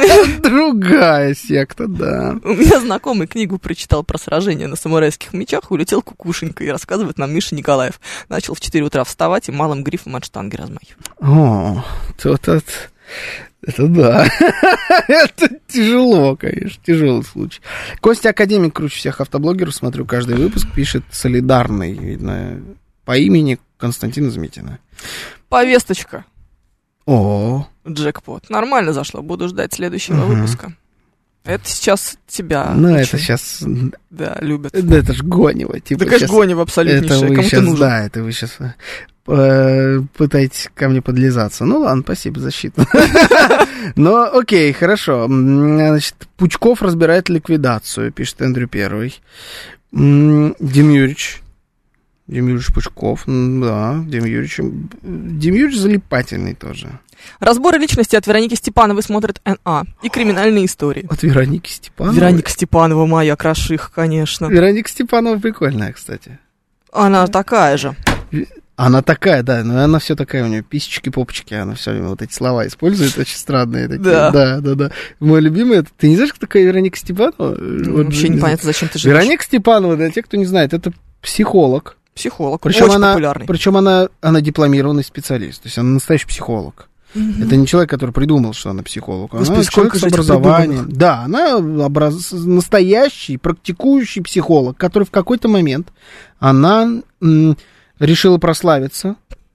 Другая секта, да. У меня знакомый книгу прочитал про сражение на самурайских мечах, улетел кукушенькой, и рассказывает нам Миша Николаев. Начал в 4 утра вставать и малым грифом от штанги размахивать. Это да. Это тяжело, конечно, тяжелый случай. Костя Академик круче всех автоблогеров, смотрю каждый выпуск, пишет солидарный, видно, по имени Константина Змитина. Повесточка. О, джекпот. Нормально зашло, буду ждать следующего выпуска. Это сейчас тебя. Это сейчас... Да, любят. Да это ж Гонева. Типа, да, конечно, Гонева абсолютнейшая. Это вы сейчас, нужен? Да, это вы сейчас пытаетесь ко мне подлизаться. Ну ладно, спасибо, защиту. Но окей, хорошо. Значит, Пучков разбирает ликвидацию, пишет Эндрю Первый. Дим Юрьевич Пучков, да, Дим Юрьевич залипательный тоже. Разборы личности от Вероники Степановой смотрят НА и криминальные истории. От Вероники Степановой? Вероника Степанова моя крошиха, конечно. Вероника Степанова прикольная, кстати. Она такая же. Она такая, да, но она все такая, у нее писечки, попочки, она все время вот эти слова использует, очень странные такие. Да. Мой любимый, ты не знаешь, кто такая Вероника Степанова? Вообще непонятно, зачем ты живешь. Вероника Степанова, для тех, кто не знает, это психолог. Причем очень популярный. Причем она дипломированный специалист, то есть она настоящий психолог. Это не человек, который придумал, что она психолог. Она человек с образованием. Да, она настоящий, практикующий психолог, который в какой-то момент она решила прославиться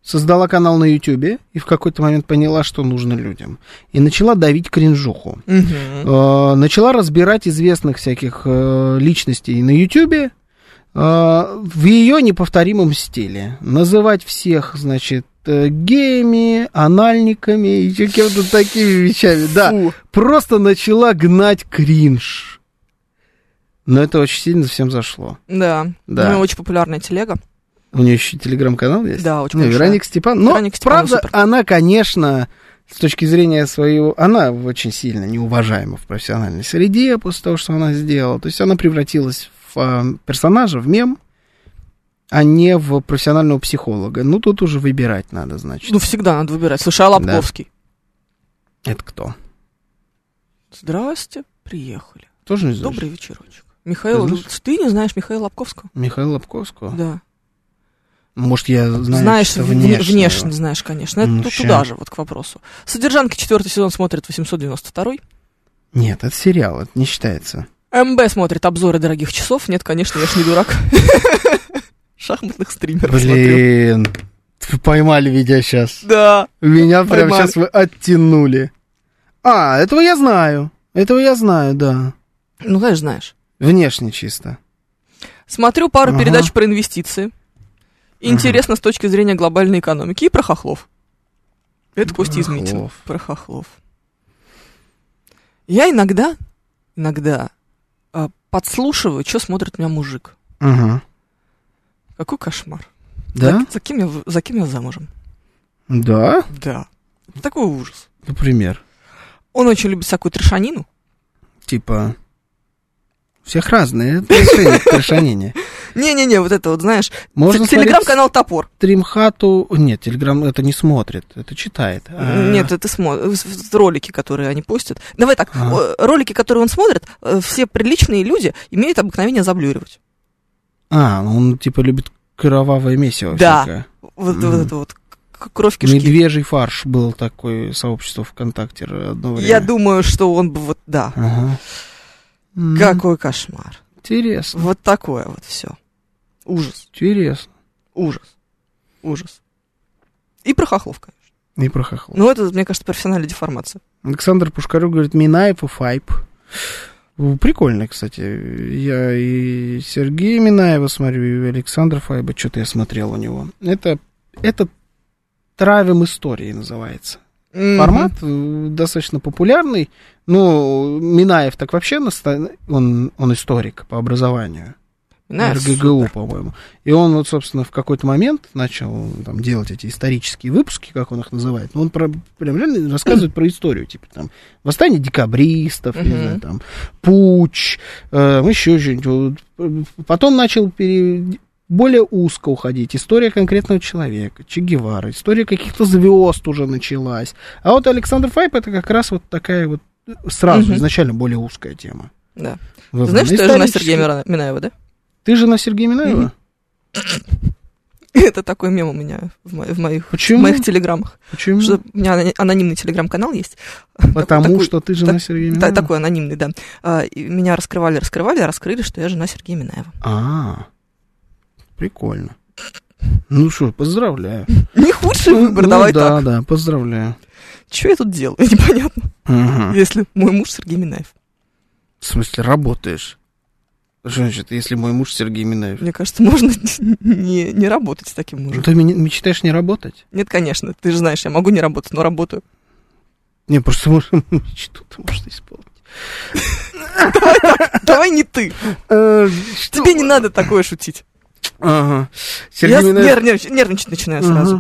создала канал на Ютубе и в какой-то момент поняла, что нужно людям. И начала давить кринжуху. Начала разбирать известных всяких личностей на Ютубе в ее неповторимом стиле. Называть всех, значит, геями, анальниками и какими-то такими вещами. Да, просто начала гнать кринж. Но это очень сильно всем зашло. Да. У нее очень популярная телега. У нее еще телеграм-канал есть? Да, очень большая. Вероника Степан. Но, правда, она, конечно, с точки зрения своего... Она очень сильно неуважаема в профессиональной среде после того, что она сделала. То есть она превратилась в персонажа, в мем, а не в профессионального психолога. Ну, тут уже выбирать надо, значит. Ну, всегда надо выбирать. Слушай, а Лобковский? Да. Это кто? Здрасте, приехали. Тоже не знаешь? Добрый вечерочек. Михаил, ты не знаешь Михаила Лобковского? Михаила Лобковского? Да. Может, я знаю, знаешь, что внешне знаешь, конечно. Это тут туда же, вот к вопросу. «Содержанки» 4-й сезон смотрит 892-й. Нет, это сериал, это не считается. МБ смотрит обзоры дорогих часов. Нет, конечно, я ж не дурак. Шахматных стримеров Блин, вы поймали меня сейчас. Да. Меня прямо сейчас вы оттянули. А, этого я знаю, да. Ну, конечно, знаешь. Внешне чисто. Смотрю пару передач про инвестиции. Интересно с точки зрения глобальной экономики. И про хохлов. Это Костя Измитин. Про хохлов. Я иногда подслушиваю, что смотрит у меня мужик. Какой кошмар. Да? За кем я замужем? Да? Да. Такой ужас. Например? Он очень любит всякую трешанину. Типа... Всех разные отношения к трешанине. Не-не-не, вот это вот, знаешь, можно телеграм-канал «Топор». Стримхату... Нет, телеграм это не смотрит, это читает. Нет, это ролики, которые они постят. Давай так, ролики, которые он смотрит, все приличные люди имеют обыкновение заблюривать. Он типа любит кровавое месиво. Да, всякое. Вот это вот, кровь кишки. Медвежий фарш был такое сообщество ВКонтакте одно время. Я думаю, что он бы вот, да. Какой кошмар. Интересно. Вот такое вот все. Ужас. Интересно. Ужас. И про хохлов, конечно. И про хохлов. Ну, это, мне кажется, профессиональная деформация. Александр Пушкарев говорит, Минаев и Файп. Прикольно, кстати. Я и Сергея Минаева смотрю, и Александра Файба. Что-то я смотрел у него. Это «Травим истории» называется. Формат достаточно популярный. Ну, Минаев так вообще, он историк по образованию. РГГУ, по-моему. И он вот, собственно, в какой-то момент начал там делать эти исторические выпуски, как он их называет. Он прям реально рассказывает про историю, типа там восстание декабристов, не знаю, там путч, еще что-нибудь. Потом начал более узко уходить. История конкретного человека, Че Гевара, история каких-то звезд уже началась. А вот Александр Файп это как раз вот такая вот сразу изначально более узкая тема. Да. Ты знаешь, что я жена Сергея Минаева, да? Ты жена Сергея Минаева? Это такой мем у меня в моих телеграммах. Почему? Что у меня анонимный телеграм-канал есть. Потому что ты жена Сергея Минаева? Такой анонимный, да. Меня раскрыли, раскрыли, что я жена Сергея Минаева. Прикольно. Ну что, поздравляю. Не худший выбор, давай так. Да, поздравляю. Что я тут делаю, непонятно. Если мой муж Сергей Минаев. В смысле, работаешь? Что значит, если мой муж Сергей Минаев? Мне кажется, можно не работать с таким мужем. Ты мечтаешь не работать? Нет, конечно, ты же знаешь, я могу не работать, но работаю. Не, просто мечту-то можно исполнить. Давай не ты. Тебе не надо такое шутить. Ага. Я нервничать начинаю сразу.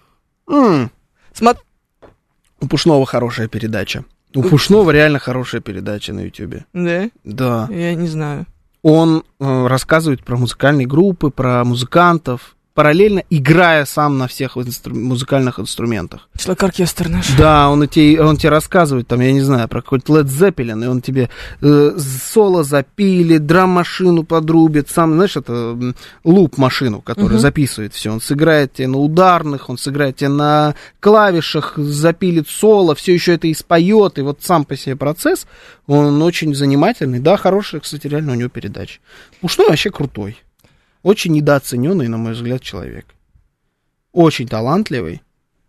У Пушного хорошая передача. У Пушного реально хорошая передача на Ютубе. Да? Да. Я не знаю. Он рассказывает про музыкальные группы, про музыкантов, параллельно играя сам на всех музыкальных инструментах. Человек-оркестр наш. Да, он тебе рассказывает, там, я не знаю, про какой-то Led Zeppelin, и он тебе соло запилит, драм-машину подрубит, сам, знаешь, это луп-машину, которая записывает все. Он сыграет тебе на ударных, он сыграет тебе на клавишах, запилит соло, все еще это и споет, и вот сам по себе процесс, он очень занимательный. Да, хорошая, кстати, реально у него передача. Пушной вообще крутой. Очень недооцененный, на мой взгляд, человек. очень талантливый.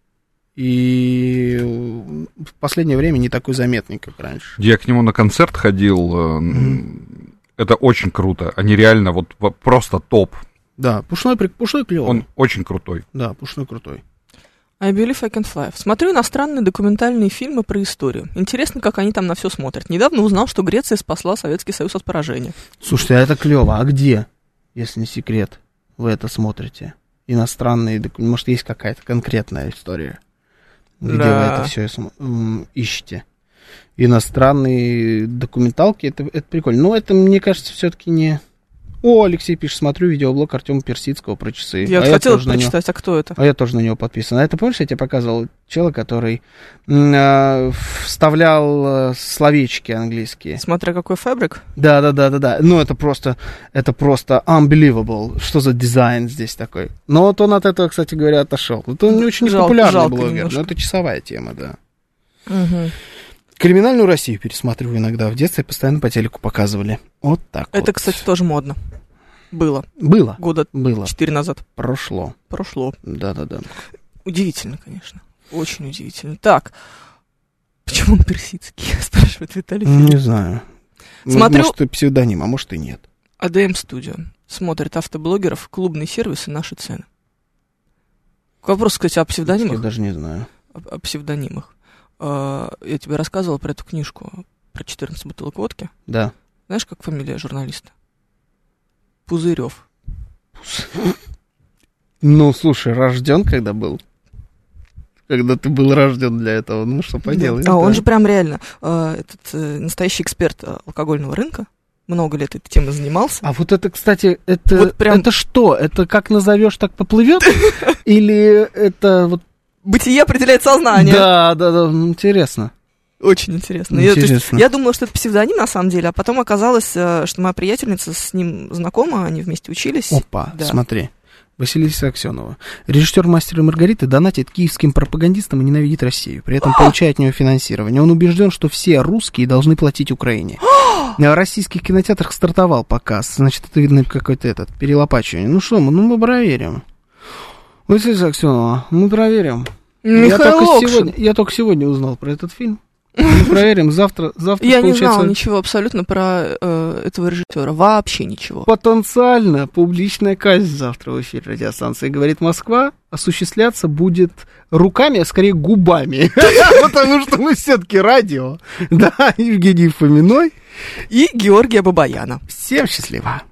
И в последнее время не такой заметный, как раньше. Я к нему на концерт ходил. Это очень круто. Они реально вот просто топ. Да, Пушной клёвый. Он очень крутой. Да, Пушной крутой. I Believe I Can Fly. Смотрю иностранные документальные фильмы про историю. Интересно, как они там на все смотрят. Недавно узнал, что Греция спасла Советский Союз от поражения. Слушайте, а это клево. А где, если не секрет, вы это смотрите? Иностранные документы. Может, есть какая-то конкретная история, где вы это все ищете? Иностранные документалки, это прикольно. Но это, мне кажется, все-таки не... О, Алексей пишет, смотрю видеоблог Артема Персидского про часы. Я хотела прочитать, а кто это? А я тоже на него подписан. А это, помнишь, я тебе показывал чела, который вставлял словечки английские? Смотря какой фабрик? Да. Ну, это просто unbelievable. Что за дизайн здесь такой? Но вот он от этого, кстати говоря, отошел. Это не очень популярный блогер, немножко. Но это часовая тема, да. Угу. Криминальную Россию пересматриваю иногда. В детстве постоянно по телеку показывали. Вот так это, вот. кстати, тоже модно. Было. Года 4 назад. Прошло. Да. Удивительно, конечно. Очень удивительно. Так. Почему он персидский? Спрашивает Виталий. Не знаю. Смотрю... Может, и псевдоним, а может, и нет. ADM Studio. Смотрит автоблогеров, клубные сервисы, наши цены. Вопрос, кстати, о псевдонимах. Я даже не знаю. О псевдонимах. Я тебе рассказывал про эту книжку, про 14 бутылок водки. Да. Знаешь, как фамилия журналиста? Пузырев. Ну, слушай, рожден когда был? Когда ты был рожден для этого, ну что поделаешь. Да. Он же прям реально настоящий эксперт алкогольного рынка. Много лет этой темой занимался. А вот это, кстати, это что? Это как назовешь, так поплывет? Или это вот... Бытие определяет сознание. Да, интересно. Очень интересно. Я думала, что это псевдоним на самом деле, а потом оказалось, что моя приятельница с ним знакома, они вместе учились. Опа, да. Смотри. Василиса Аксенова. Режиссер «Мастера и Маргариты» донатит киевским пропагандистам и ненавидит Россию. При этом получает от него финансирование. Он убежден, что все русские должны платить Украине. В российских кинотеатрах стартовал показ. Значит, это видно какой-то перелопачивание. Ну что, мы проверим. Василиса Аксенова, мы проверим. Я только сегодня узнал про этот фильм. Мы проверим, завтра я не знала ничего абсолютно про этого режиссера. Вообще ничего. Потенциально публичная казнь завтра в эфире радиостанции «Говорит Москва» осуществляться будет руками, а скорее губами. Потому что мы все-таки радио. Да, Евгений Фоминой и Георгия Бабаяна. Всем счастливо.